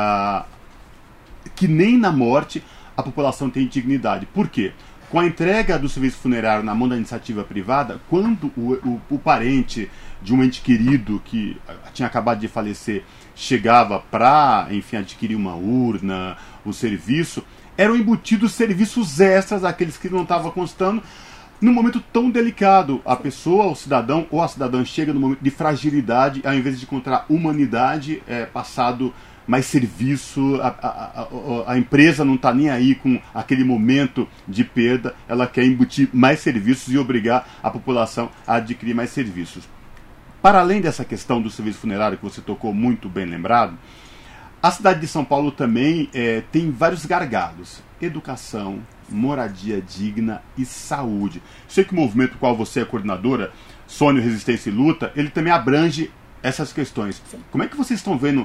que nem na morte a população tem dignidade. Por quê? Com a entrega do serviço funerário na mão da iniciativa privada, quando o parente de um ente querido que tinha acabado de falecer chegava para, enfim, adquirir uma urna, um serviço, eram embutidos serviços extras, aqueles que não estavam constando, num momento tão delicado. A pessoa, o cidadão ou a cidadã chega num momento de fragilidade, ao invés de encontrar humanidade, passado mais serviço, a empresa não está nem aí com aquele momento de perda, ela quer embutir mais serviços e obrigar a população a adquirir mais serviços. Para além dessa questão do serviço funerário, que você tocou muito bem lembrado, a cidade de São Paulo também tem vários gargalos: educação, moradia digna e saúde. Sei que o movimento do qual você é coordenadora, Sonho, Resistência e Luta, ele também abrange essas questões. Sim. Como é que vocês estão vendo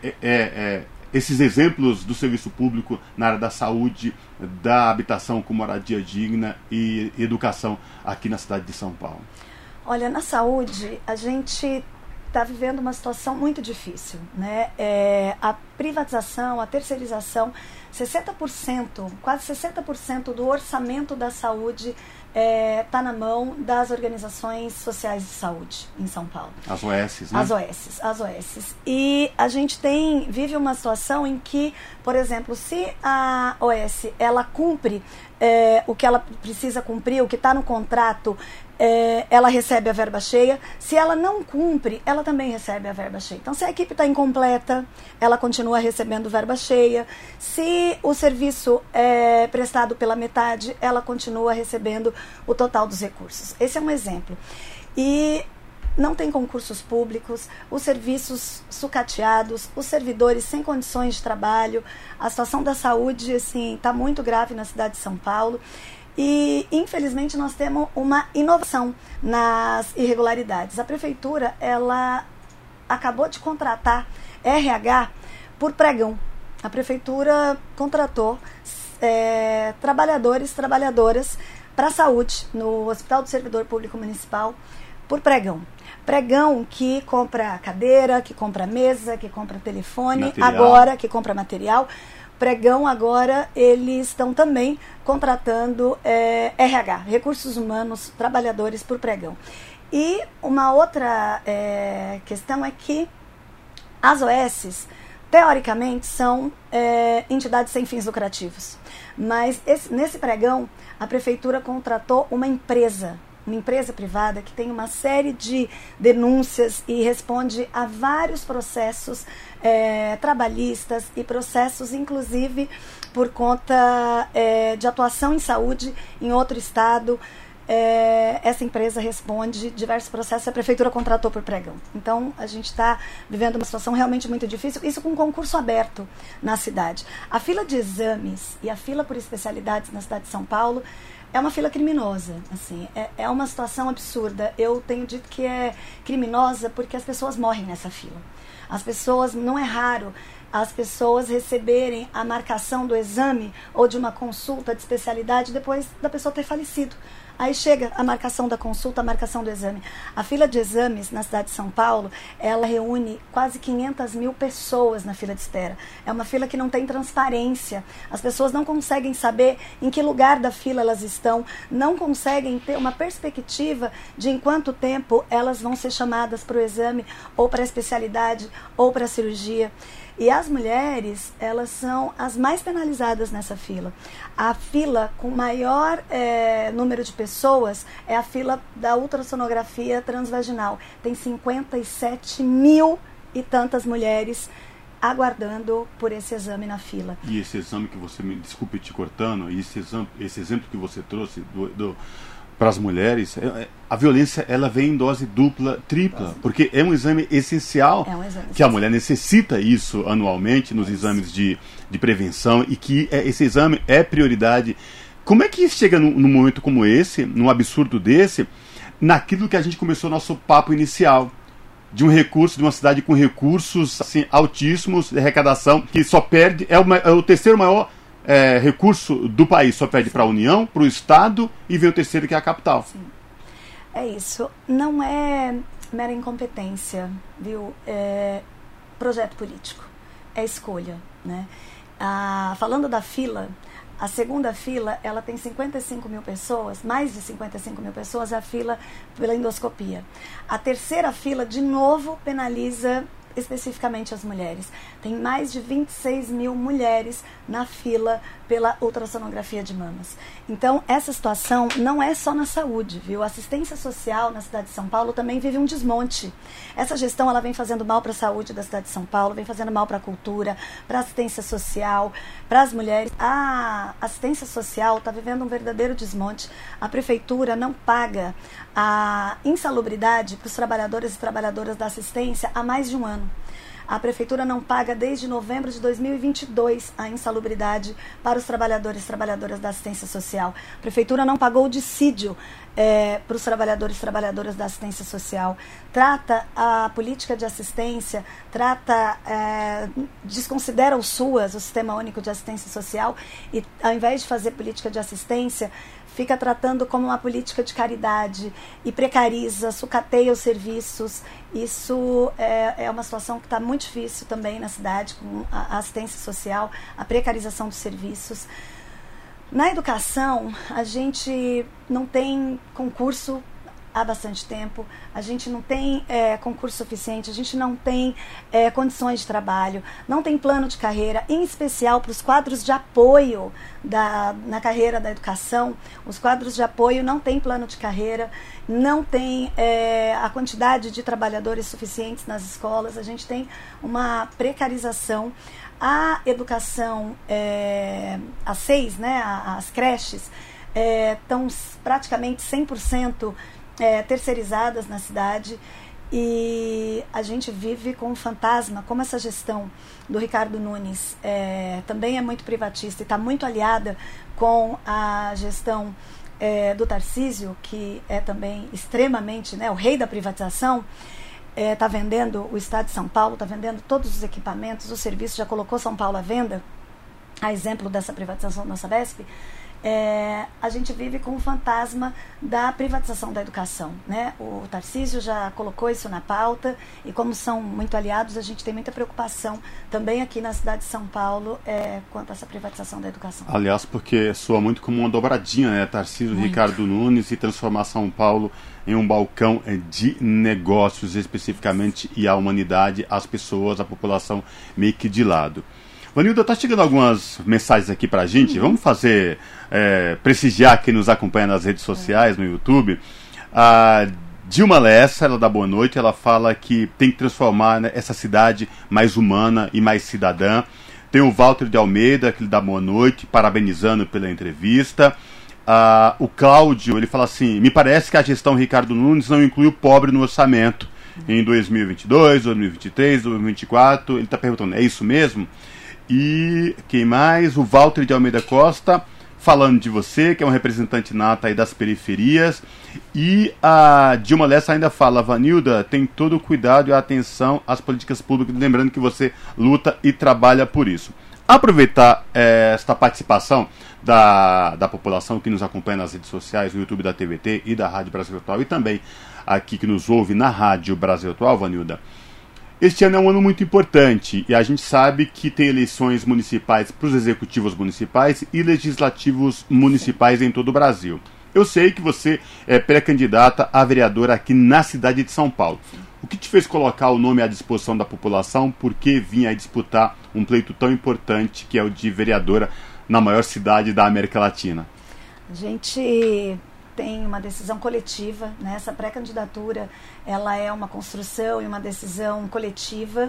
esses exemplos do serviço público na área da saúde, da habitação com moradia digna e educação aqui na cidade de São Paulo? Olha, na saúde, a gente está vivendo uma situação muito difícil, né? A privatização, a terceirização, 60%, quase 60% do orçamento da saúde está na mão das organizações sociais de saúde em São Paulo. As OS, né? As OS. E a gente vive uma situação em que, por exemplo, se a OS ela cumpre o que ela precisa cumprir, o que está no contrato, ela recebe a verba cheia. Se ela não cumpre, ela também recebe a verba cheia. Então, se a equipe está incompleta, ela continua recebendo verba cheia. Se o serviço é prestado pela metade, ela continua recebendo o total dos recursos. Esse é um exemplo. E não tem concursos públicos, os serviços sucateados, os servidores sem condições de trabalho. A situação da saúde está muito grave na cidade de São Paulo. E, infelizmente, nós temos uma inovação nas irregularidades. A prefeitura, ela acabou de contratar RH por pregão. A prefeitura contratou trabalhadoras para a saúde no Hospital do Servidor Público Municipal por pregão. Pregão que compra cadeira, que compra mesa, que compra telefone, agora que compra material. Pregão agora eles estão também contratando RH, recursos humanos, trabalhadores por pregão. E uma outra questão é que as OSs, teoricamente, são entidades sem fins lucrativos. Mas nesse pregão, a prefeitura contratou uma empresa privada que tem uma série de denúncias e responde a vários processos trabalhistas e processos, inclusive, por conta de atuação em saúde em outro estado. Essa empresa responde diversos processos, a prefeitura contratou por pregão. Então, a gente está vivendo uma situação realmente muito difícil, isso com um concurso aberto na cidade. A fila de exames e a fila por especialidades na cidade de São Paulo é uma fila criminosa, assim, é uma situação absurda. Eu tenho dito que é criminosa porque as pessoas morrem nessa fila. As pessoas, não é raro as pessoas receberem a marcação do exame ou de uma consulta de especialidade depois da pessoa ter falecido. Aí chega a marcação da consulta, a marcação do exame. A fila de exames na cidade de São Paulo, ela reúne quase 500 mil pessoas na fila de espera. É uma fila que não tem transparência. As pessoas não conseguem saber em que lugar da fila elas estão, não conseguem ter uma perspectiva de em quanto tempo elas vão ser chamadas para o exame, ou para a especialidade, ou para a cirurgia. E as mulheres, elas são as mais penalizadas nessa fila. A fila com maior número de pessoas é a fila da ultrassonografia transvaginal. Tem 57 mil e tantas mulheres aguardando por esse exame na fila. E esse exame que você, me desculpe te cortando, esse exemplo que você trouxe para as mulheres, a violência ela vem em dose dupla, tripla, porque é um exame essencial, que a mulher necessita isso anualmente nos exames de prevenção, e que esse exame é prioridade. Como é que chega num momento como esse, num absurdo desse, naquilo que a gente começou nosso papo inicial, de um recurso, de uma cidade com recursos assim, altíssimos de arrecadação, que só perde, é o terceiro maior recurso do país, só perde para a União, para o Estado, e vem o terceiro, que é a capital. Sim. É isso. Não é mera incompetência, viu? É projeto político. É escolha, né? Falando da fila, a segunda fila, ela tem 55 mil pessoas, mais de 55 mil pessoas, a fila pela endoscopia. A terceira fila, de novo, penaliza especificamente as mulheres. Tem mais de 26 mil mulheres na fila pela ultrassonografia de mamas. Então, essa situação não é só na saúde, viu? A assistência social na cidade de São Paulo também vive um desmonte. Essa gestão, ela vem fazendo mal para a saúde da cidade de São Paulo, vem fazendo mal para a cultura, para a assistência social, para as mulheres. A assistência social está vivendo um verdadeiro desmonte. A prefeitura não paga a insalubridade para os trabalhadores e trabalhadoras da assistência há mais de um ano. A prefeitura não paga desde novembro de 2022 a insalubridade para os trabalhadores e trabalhadoras da assistência social. A prefeitura não pagou o dissídio para os trabalhadores e trabalhadoras da assistência social. Trata a política de assistência, desconsidera o SUAS, o Sistema Único de Assistência Social, e ao invés de fazer política de assistência, fica tratando como uma política de caridade e precariza, sucateia os serviços. Isso é uma situação que está muito difícil também na cidade, com a assistência social, a precarização dos serviços. Na educação, a gente não tem concurso há bastante tempo, a gente não tem concurso suficiente, a gente não tem condições de trabalho, não tem plano de carreira, em especial para os quadros de apoio na carreira da educação. Os quadros de apoio não têm plano de carreira, não tem a quantidade de trabalhadores suficientes nas escolas, a gente tem uma precarização. A educação, as 6, né, as creches, estão praticamente 100% terceirizadas na cidade, e a gente vive com um fantasma, como essa gestão do Ricardo Nunes também é muito privatista e está muito aliada com a gestão do Tarcísio, que é também extremamente, né, o rei da privatização. Está vendendo o estado de São Paulo, está vendendo todos os equipamentos, os serviços, já colocou São Paulo à venda. a exemplo dessa privatização da Sabesp, a gente vive com o fantasma da privatização da educação, né? O Tarcísio já colocou isso na pauta e, como são muito aliados, a gente tem muita preocupação também aqui na cidade de São Paulo quanto a essa privatização da educação. Aliás, porque soa muito como uma dobradinha, né? Tarcísio, Ricardo Nunes, e transformar São Paulo em um balcão de negócios especificamente, e a humanidade, as pessoas, a população meio que de lado. Vanilda, tá chegando algumas mensagens aqui pra gente. Vamos fazer, prestigiar quem nos acompanha nas redes sociais, no YouTube. A Dilma Lessa, ela dá boa noite, ela fala que tem que transformar, né, essa cidade mais humana e mais cidadã. Tem o Walter de Almeida, que lhe dá boa noite, parabenizando pela entrevista. O Cláudio, ele fala assim: me parece que a gestão Ricardo Nunes não inclui o pobre no orçamento em 2022, 2023, 2024. Ele está perguntando, é isso mesmo? E quem mais? O Walter de Almeida Costa, falando de você, que é um representante nato aí das periferias. E a Dilma Lessa ainda fala: Vanilda, tem todo o cuidado e a atenção às políticas públicas, lembrando que você luta e trabalha por isso. Aproveitar esta participação da população que nos acompanha nas redes sociais, no YouTube da TVT e da Rádio Brasil Atual, e também aqui que nos ouve na Rádio Brasil Atual, Vanilda. Este ano é um ano muito importante e a gente sabe que tem eleições municipais para os executivos municipais e legislativos municipais em todo o Brasil. Eu sei que você é pré-candidata a vereadora aqui na cidade de São Paulo. O que te fez colocar o nome à disposição da população? Por que vinha disputar um pleito tão importante que é o de vereadora na maior cidade da América Latina? A gente tem uma decisão coletiva, né? Essa pré-candidatura, ela é uma construção e uma decisão coletiva,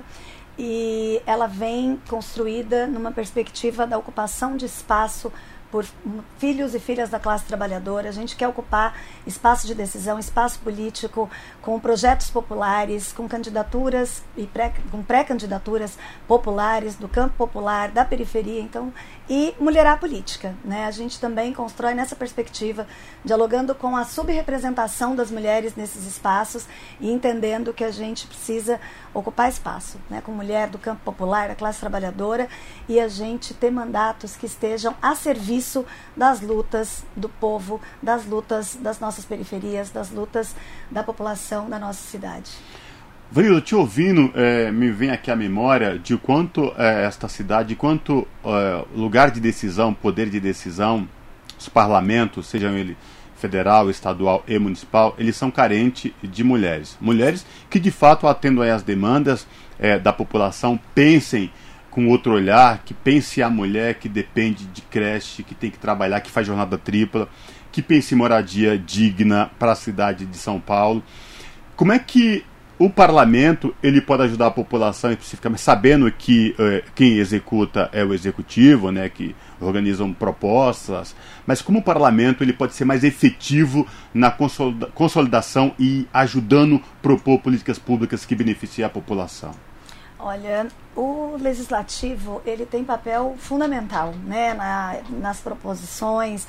e ela vem construída numa perspectiva da ocupação de espaço por filhos e filhas da classe trabalhadora. A gente quer ocupar espaço de decisão, espaço político, com projetos populares, com candidaturas e com pré-candidaturas populares, do campo popular, da periferia, então, e mulherar a política, né? A gente também constrói nessa perspectiva, dialogando com a subrepresentação das mulheres nesses espaços e entendendo que a gente precisa ocupar espaço, né, com mulher do campo popular, da classe trabalhadora, e a gente ter mandatos que estejam a serviço das lutas do povo, das lutas das nossas periferias, das lutas da população da nossa cidade. Vanilda, te ouvindo, me vem aqui a memória de quanto esta cidade, quanto lugar de decisão, poder de decisão, os parlamentos, sejam eles federal, estadual e municipal, eles são carentes de mulheres. Mulheres que de fato atendam às demandas da população, pensem com outro olhar, que pense a mulher que depende de creche, que tem que trabalhar, que faz jornada tripla, que pense em moradia digna para a cidade de São Paulo. Como é que o parlamento ele pode ajudar a população especificamente, sabendo que quem executa é o executivo, né, que organizam propostas, mas como o parlamento ele pode ser mais efetivo na consolidação e ajudando a propor políticas públicas que beneficiem a população? Olha, o legislativo ele tem papel fundamental, né, nas proposições,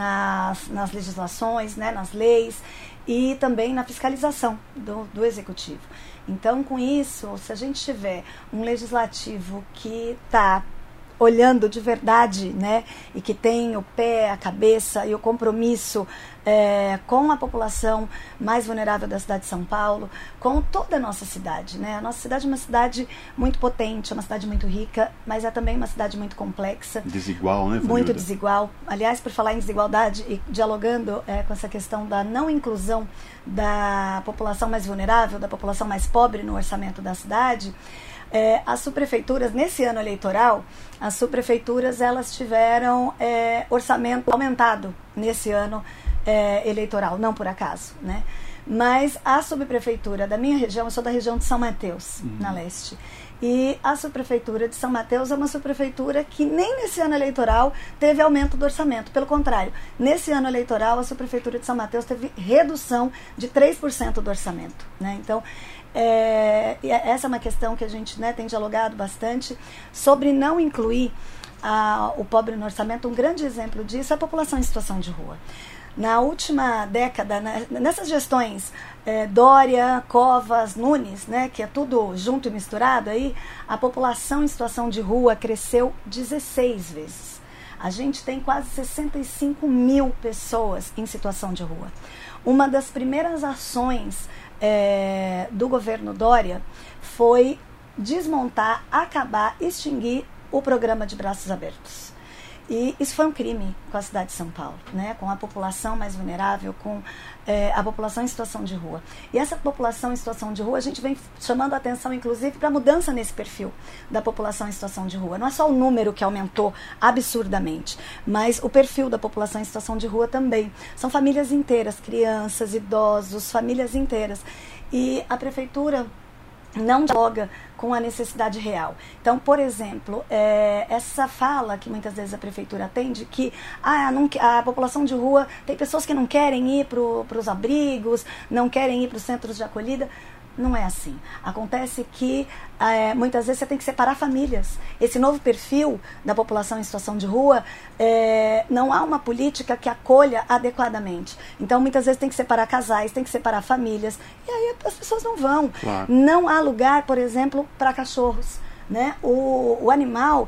nas legislações, né, nas leis, e também na fiscalização do executivo. Então, com isso, se a gente tiver um legislativo que está olhando de verdade, né, e que tem o pé, a cabeça e o compromisso com a população mais vulnerável da cidade de São Paulo, com toda a nossa cidade, né? A nossa cidade é uma cidade muito potente, é uma cidade muito rica, mas é também uma cidade muito complexa. Desigual, né, Vanilda? Muito desigual. Aliás, por falar em desigualdade e dialogando com essa questão da não inclusão da população mais vulnerável, da população mais pobre no orçamento da cidade, as subprefeituras, nesse ano eleitoral, as subprefeituras elas tiveram orçamento aumentado nesse ano eleitoral, não por acaso, né? Mas a subprefeitura da minha região, eu sou da região de São Mateus, na leste, e a subprefeitura de São Mateus é uma subprefeitura que nem nesse ano eleitoral teve aumento do orçamento, pelo contrário, nesse ano eleitoral a subprefeitura de São Mateus teve redução de 3% do orçamento, né? Então, essa é uma questão que a gente, né, tem dialogado bastante sobre não incluir o pobre no orçamento. Um grande exemplo disso é a população em situação de rua. Na última década, nessas gestões Dória, Covas, Nunes, né, que é tudo junto e misturado aí, a população em situação de rua cresceu 16 vezes. A gente tem quase 65 mil pessoas em situação de rua. Uma das primeiras ações do governo Dória foi desmontar, acabar, extinguir o programa de braços abertos. E isso foi um crime com a cidade de São Paulo, né? Com a população mais vulnerável, com a população em situação de rua. E essa população em situação de rua, a gente vem chamando a atenção, inclusive, para a mudança nesse perfil da população em situação de rua. Não é só o número que aumentou absurdamente, mas o perfil da população em situação de rua também. São famílias inteiras, crianças, idosos, famílias inteiras. E a prefeitura não dialoga com a necessidade real. Então, por exemplo, essa fala que muitas vezes a prefeitura atende, que a população de rua, tem pessoas que não querem ir para os abrigos, não querem ir para os centros de acolhida. Não é assim. Acontece que muitas vezes você tem que separar famílias. Esse novo perfil da população em situação de rua, não há uma política que acolha adequadamente. Então, muitas vezes tem que separar casais, tem que separar famílias. E aí as pessoas não vão. Claro. Não há lugar, por exemplo, para cachorros. Né? O animal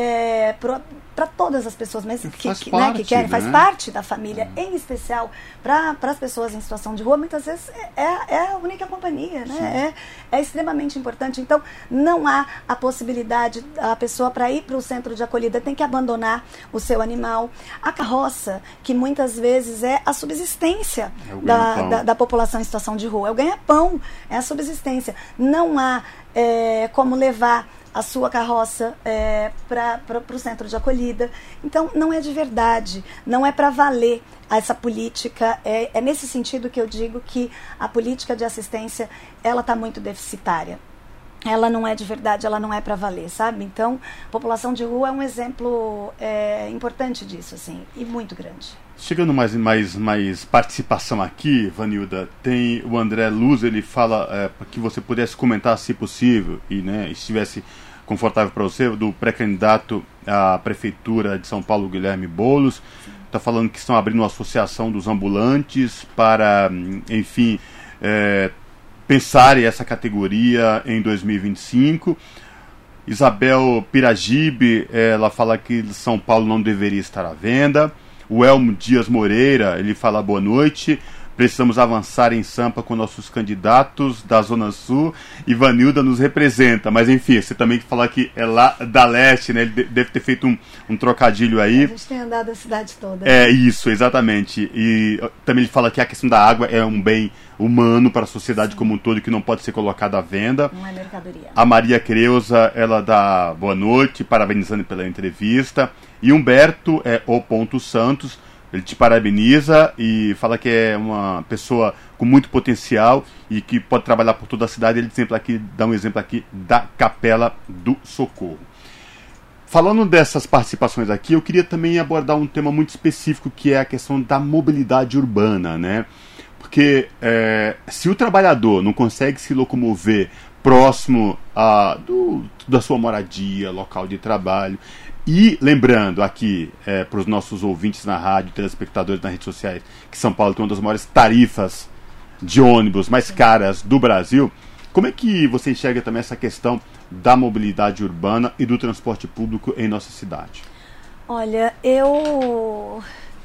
para todas as pessoas, mas que querem, faz parte da família, em especial para as pessoas em situação de rua, muitas vezes é a única companhia, né? É extremamente importante. Então, não há a possibilidade, a pessoa para ir para o centro de acolhida tem que abandonar o seu animal. A carroça, que muitas vezes é a subsistência da população em situação de rua, é o ganha-pão, é a subsistência. Não há como levar a sua carroça para o centro de acolhida. Então, não é de verdade, não é para valer essa política. É nesse sentido que eu digo que a política de assistência, ela está muito deficitária. Ela não é de verdade, ela não é para valer, sabe? Então, população de rua é um exemplo importante disso, assim, e muito grande. Chegando mais participação aqui, Vanilda, tem o André Luz, ele fala que você pudesse comentar, se possível, e estivesse confortável para você, do pré-candidato à Prefeitura de São Paulo, Guilherme Boulos. Está falando que estão abrindo uma associação dos ambulantes para, enfim, pensarem essa categoria em 2025. Isabel Piragibe, ela fala que São Paulo não deveria estar à venda. O Elmo Dias Moreira, ele fala boa noite. Precisamos avançar em Sampa com nossos candidatos da Zona Sul e Vanilda nos representa. Mas enfim, você também que falar que é lá da Leste, né? Ele deve ter feito um trocadilho aí. A gente tem andado a cidade toda. Isso, exatamente. E também ele fala que a questão da água é um bem humano para a sociedade como um todo, que não pode ser colocado à venda. Não é mercadoria. A Maria Creuza, ela dá boa noite, parabenizando pela entrevista. E Humberto Santos, ele te parabeniza e fala que é uma pessoa com muito potencial e que pode trabalhar por toda a cidade. Ele dá um exemplo aqui da Capela do Socorro. Falando dessas participações aqui, eu queria também abordar um tema muito específico, que é a questão da mobilidade urbana, né? Porque se o trabalhador não consegue se locomover próximo da sua moradia, local de trabalho, e lembrando aqui para os nossos ouvintes na rádio, telespectadores nas redes sociais, que São Paulo tem uma das maiores tarifas de ônibus mais caras do Brasil, como é que você enxerga também essa questão da mobilidade urbana e do transporte público em nossa cidade? Olha, eu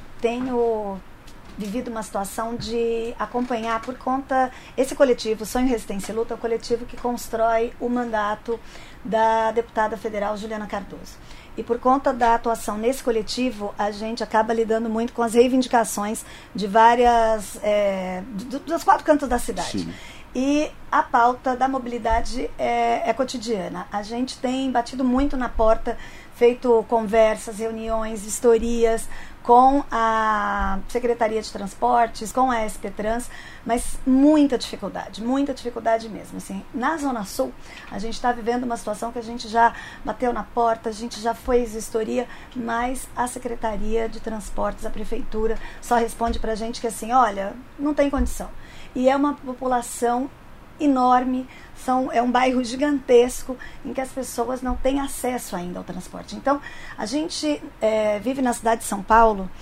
tenho vivido uma situação de acompanhar por conta... Esse coletivo, Sonho, Resistência e Luta, é o coletivo que constrói o mandato da deputada federal Juliana Cardoso. E por conta da atuação nesse coletivo, a gente acaba lidando muito com as reivindicações de várias... dos 4 cantos da cidade. Sim. E a pauta da mobilidade é cotidiana. A gente tem batido muito na porta, feito conversas, reuniões, vistorias com a Secretaria de Transportes, com a SP Trans, mas muita dificuldade mesmo. Assim, na Zona Sul, a gente está vivendo uma situação que a gente já bateu na porta, a gente já fez vistoria, mas a Secretaria de Transportes, a Prefeitura, só responde para a gente que assim, olha, não tem condição. E é uma população enorme, é um bairro gigantesco em que as pessoas não têm acesso ainda ao transporte. Então, a gente vive na cidade de São Paulo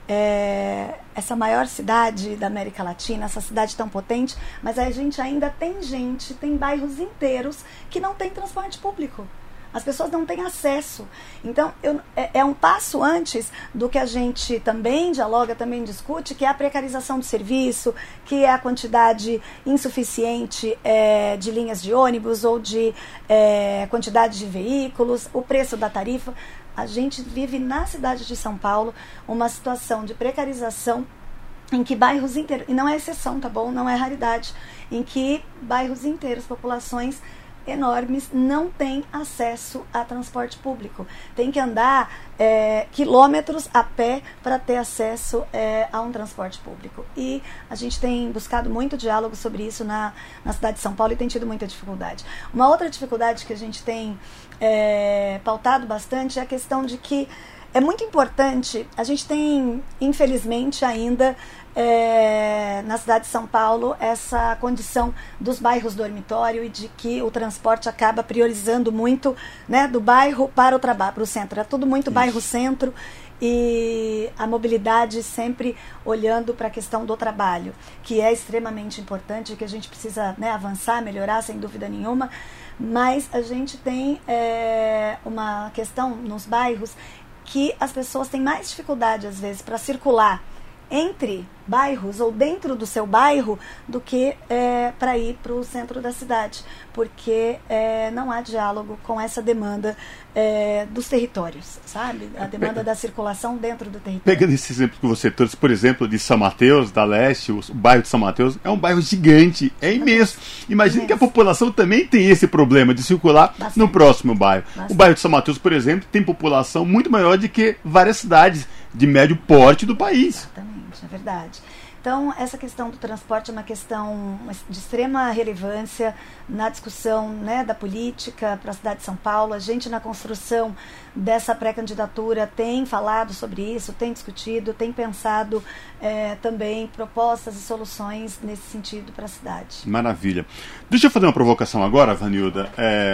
essa maior cidade da América Latina, essa cidade tão potente, mas a gente ainda tem bairros inteiros que não tem transporte público. As pessoas não têm acesso. Então, é um passo antes do que a gente também dialoga, também discute, que é a precarização do serviço, que é a quantidade insuficiente de linhas de ônibus ou de quantidade de veículos, o preço da tarifa. A gente vive na cidade de São Paulo uma situação de precarização em que bairros inteiros, e não é exceção, tá bom? Não é raridade, em que bairros inteiros, populações enormes, não têm acesso a transporte público. Tem que andar quilômetros a pé para ter acesso a um transporte público. E a gente tem buscado muito diálogo sobre isso na cidade de São Paulo e tem tido muita dificuldade. Uma outra dificuldade que a gente tem pautado bastante é a questão de que é muito importante, a gente tem, infelizmente, ainda na cidade de São Paulo, essa condição dos bairros dormitório e de que o transporte acaba priorizando muito, né, do bairro para o trabalho, para o centro. É tudo muito bairro-centro e a mobilidade sempre olhando para a questão do trabalho, que é extremamente importante, que a gente precisa, né, avançar, melhorar, sem dúvida nenhuma, mas a gente tem uma questão nos bairros que as pessoas têm mais dificuldade, às vezes, para circular entre bairros ou dentro do seu bairro do que para ir para o centro da cidade, porque não há diálogo com essa demanda dos territórios, sabe? A demanda da circulação dentro do território. Pegando esse exemplo que você trouxe, por exemplo, de São Mateus, da Leste, o bairro de São Mateus é um bairro gigante, é imenso. Imagine que a população também tem esse problema de circular no próximo bairro. O bairro de São Mateus, por exemplo, tem população muito maior do que várias cidades de médio porte do país. Exatamente. É verdade. Então, essa questão do transporte é uma questão de extrema relevância na discussão, né, da política para a cidade de São Paulo. A gente, na construção dessa pré-candidatura, tem falado sobre isso, tem discutido, tem pensado também propostas e soluções nesse sentido para a cidade. Maravilha. Deixa eu fazer uma provocação agora, Vanilda.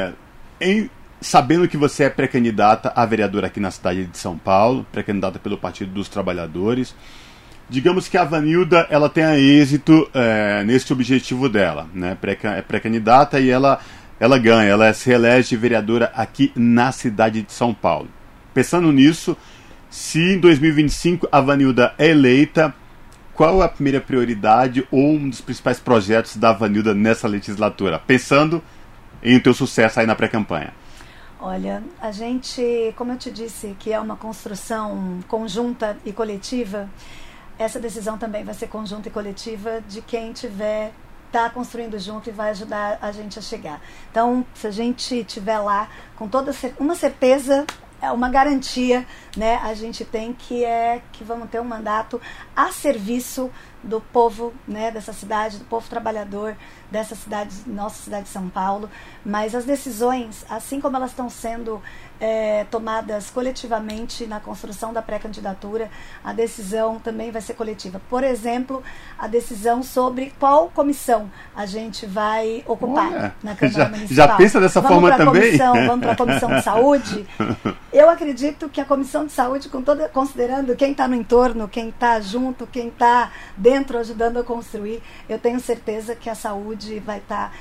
Sabendo que você é pré-candidata a vereadora aqui na cidade de São Paulo, pré-candidata pelo Partido dos Trabalhadores, digamos que a Vanilda ela tenha êxito nesse objetivo dela, né? É pré-candidata e ela ganha, ela se elege vereadora aqui na cidade de São Paulo. Pensando nisso, se em 2025 a Vanilda é eleita, qual é a primeira prioridade ou um dos principais projetos da Vanilda nessa legislatura? Pensando em o teu sucesso aí na pré-campanha. Olha, a gente, como eu te disse, que é uma construção conjunta e coletiva, essa decisão também vai ser conjunta e coletiva de quem está construindo junto e vai ajudar a gente a chegar. Então, se a gente estiver lá com toda uma certeza, uma garantia, né, a gente tem que vamos ter um mandato a serviço do povo, né, dessa cidade, do povo trabalhador dessa cidade, nossa cidade de São Paulo. Mas as decisões, assim como elas estão sendo tomadas coletivamente na construção da pré-candidatura, a decisão também vai ser coletiva. Por exemplo, a decisão sobre qual comissão a gente vai ocupar na Câmara Municipal. Já pensa dessa forma também? Vamos para a Comissão de Saúde? Eu acredito que a Comissão de Saúde, considerando quem está no entorno, quem está junto, quem está dentro ajudando a construir, eu tenho certeza que a saúde vai estar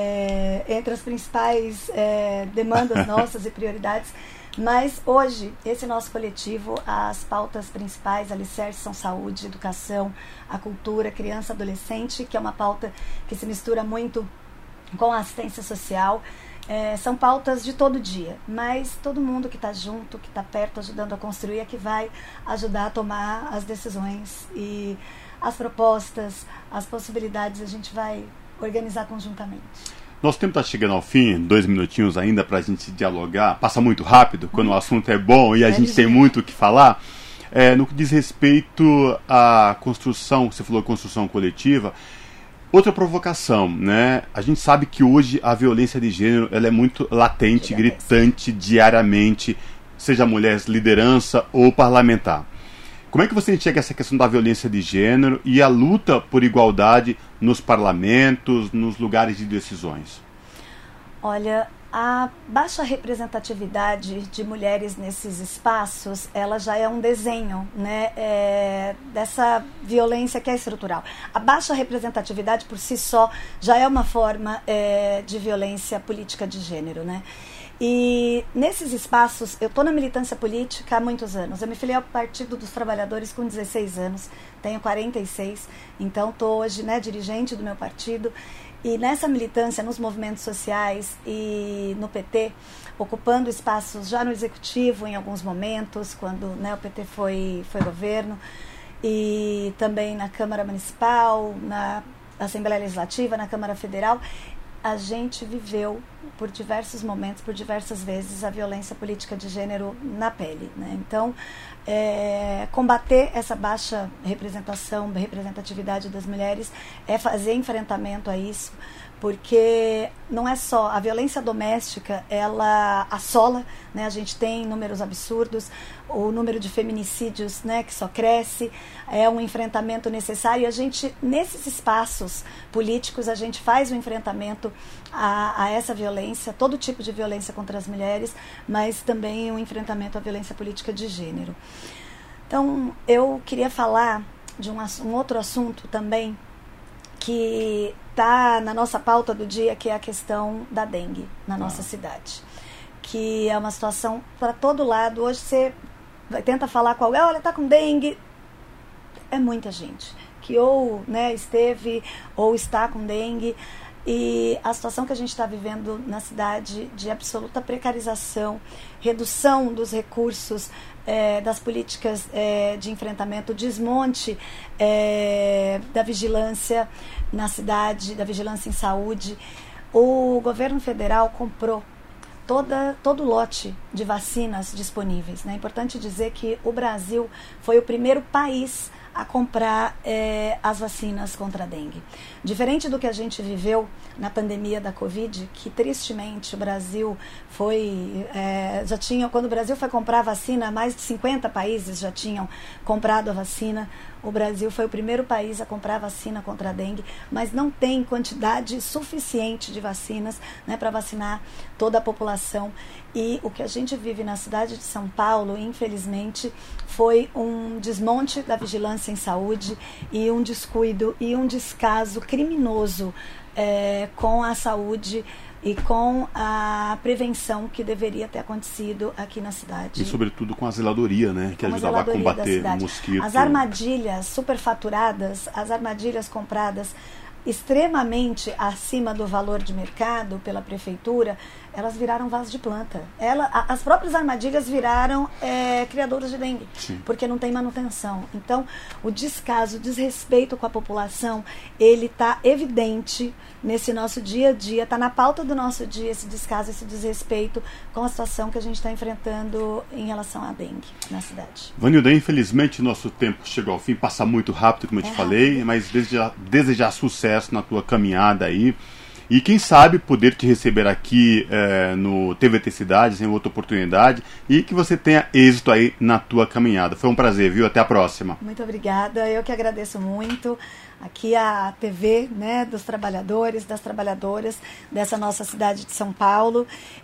entre as principais demandas nossas e prioridades. Mas hoje, esse nosso coletivo, as pautas principais, alicerces, são saúde, educação, a cultura, criança, adolescente, que é uma pauta que se mistura muito com a assistência social. São pautas de todo dia, mas todo mundo que está junto, que está perto, ajudando a construir, é que vai ajudar a tomar as decisões e as propostas, as possibilidades, a gente vai organizar conjuntamente. Nosso tempo está chegando ao fim, 2 minutinhos ainda para a gente dialogar. Passa muito rápido quando o assunto é bom e a gente tem muito o que falar. No que diz respeito à construção, você falou construção coletiva, outra provocação, né? A gente sabe que hoje a violência de gênero ela é muito latente, gritante diariamente, seja mulher liderança ou parlamentar. Como é que você enxerga essa questão da violência de gênero e a luta por igualdade nos parlamentos, nos lugares de decisões? Olha, A baixa representatividade de mulheres nesses espaços, ela já é um desenho, né, dessa violência que é estrutural. A baixa representatividade por si só já é uma forma de violência política de gênero, né? E nesses espaços, eu estou na militância política há muitos anos. Eu me filiei ao Partido dos Trabalhadores com 16 anos, tenho 46, então estou hoje, né, dirigente do meu partido. E nessa militância, nos movimentos sociais e no PT, ocupando espaços já no Executivo em alguns momentos, quando, né, o PT foi governo, e também na Câmara Municipal, na Assembleia Legislativa, na Câmara Federal, a gente viveu por diversos momentos, por diversas vezes, a violência política de gênero na pele, né? Então, combater essa baixa representatividade das mulheres é fazer enfrentamento a isso, porque não é só a violência doméstica, ela assola, né? A gente tem números absurdos, o número de feminicídios, né, que só cresce, é um enfrentamento necessário. A gente, nesses espaços políticos, a gente faz o enfrentamento a essa violência, todo tipo de violência contra as mulheres, mas também um enfrentamento à violência política de gênero. Então, eu queria falar de um outro assunto também, que está na nossa pauta do dia, que é a questão da dengue na nossa cidade, que é uma situação para todo lado. Hoje você tenta falar com alguém, olha, está com dengue, é muita gente que ou, né, esteve ou está com dengue, e a situação que a gente está vivendo na cidade de absoluta precarização, redução dos recursos, das políticas de enfrentamento, desmonte da vigilância na cidade, da vigilância em saúde. O governo federal comprou todo o lote de vacinas disponíveis, né? É importante dizer que o Brasil foi o primeiro país a comprar as vacinas contra a dengue. Diferente do que a gente viveu na pandemia da Covid, que tristemente o Brasil já tinha, quando o Brasil foi comprar a vacina, mais de 50 países já tinham comprado a vacina. O Brasil foi o primeiro país a comprar a vacina contra a dengue, mas não tem quantidade suficiente de vacinas, né, para vacinar toda a população. E o que a gente vive na cidade de São Paulo, infelizmente, foi um desmonte da vigilância em saúde e um descuido e um descaso criminoso com a saúde e com a prevenção que deveria ter acontecido aqui na cidade. E sobretudo com a zeladoria, né, que ajudava a combater o mosquito. As armadilhas superfaturadas, as armadilhas compradas extremamente acima do valor de mercado pela prefeitura, elas viraram vaso de planta. As próprias armadilhas viraram criadouros de dengue, porque não tem manutenção. Então, o descaso, o desrespeito com a população, ele está evidente nesse nosso dia a dia, está na pauta do nosso dia esse descaso, esse desrespeito com a situação que a gente está enfrentando em relação à dengue na cidade. Vanilda, infelizmente nosso tempo chegou ao fim, passa muito rápido, como eu te falei, mas desejar sucesso na tua caminhada aí. E quem sabe poder te receber aqui no TVT Cidades em outra oportunidade e que você tenha êxito aí na tua caminhada. Foi um prazer, viu? Até a próxima. Muito obrigada. Eu que agradeço muito. Aqui a TV, né, dos trabalhadores, das trabalhadoras dessa nossa cidade de São Paulo.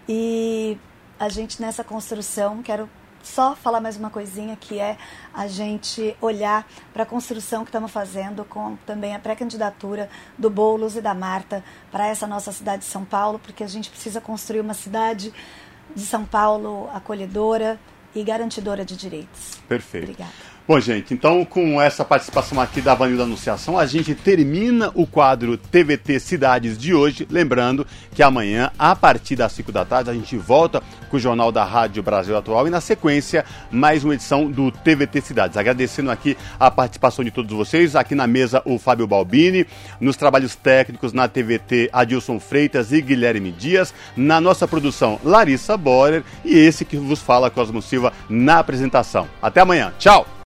E a gente nessa construção, quero só falar mais uma coisinha, que é a gente olhar para a construção que estamos fazendo com também a pré-candidatura do Boulos e da Marta para essa nossa cidade de São Paulo, porque a gente precisa construir uma cidade de São Paulo acolhedora e garantidora de direitos. Perfeito. Obrigada. Bom, gente, então com essa participação aqui da Vanilda Anunciação, a gente termina o quadro TVT Cidades de hoje. Lembrando que amanhã, a partir das 5 da tarde, a gente volta com o Jornal da Rádio Brasil Atual e, na sequência, mais uma edição do TVT Cidades. Agradecendo aqui a participação de todos vocês. Aqui na mesa, o Fábio Balbini. Nos trabalhos técnicos, na TVT, Adilson Freitas e Guilherme Dias. Na nossa produção, Larissa Borer. E esse que vos fala, Cosmo Silva, na apresentação. Até amanhã. Tchau!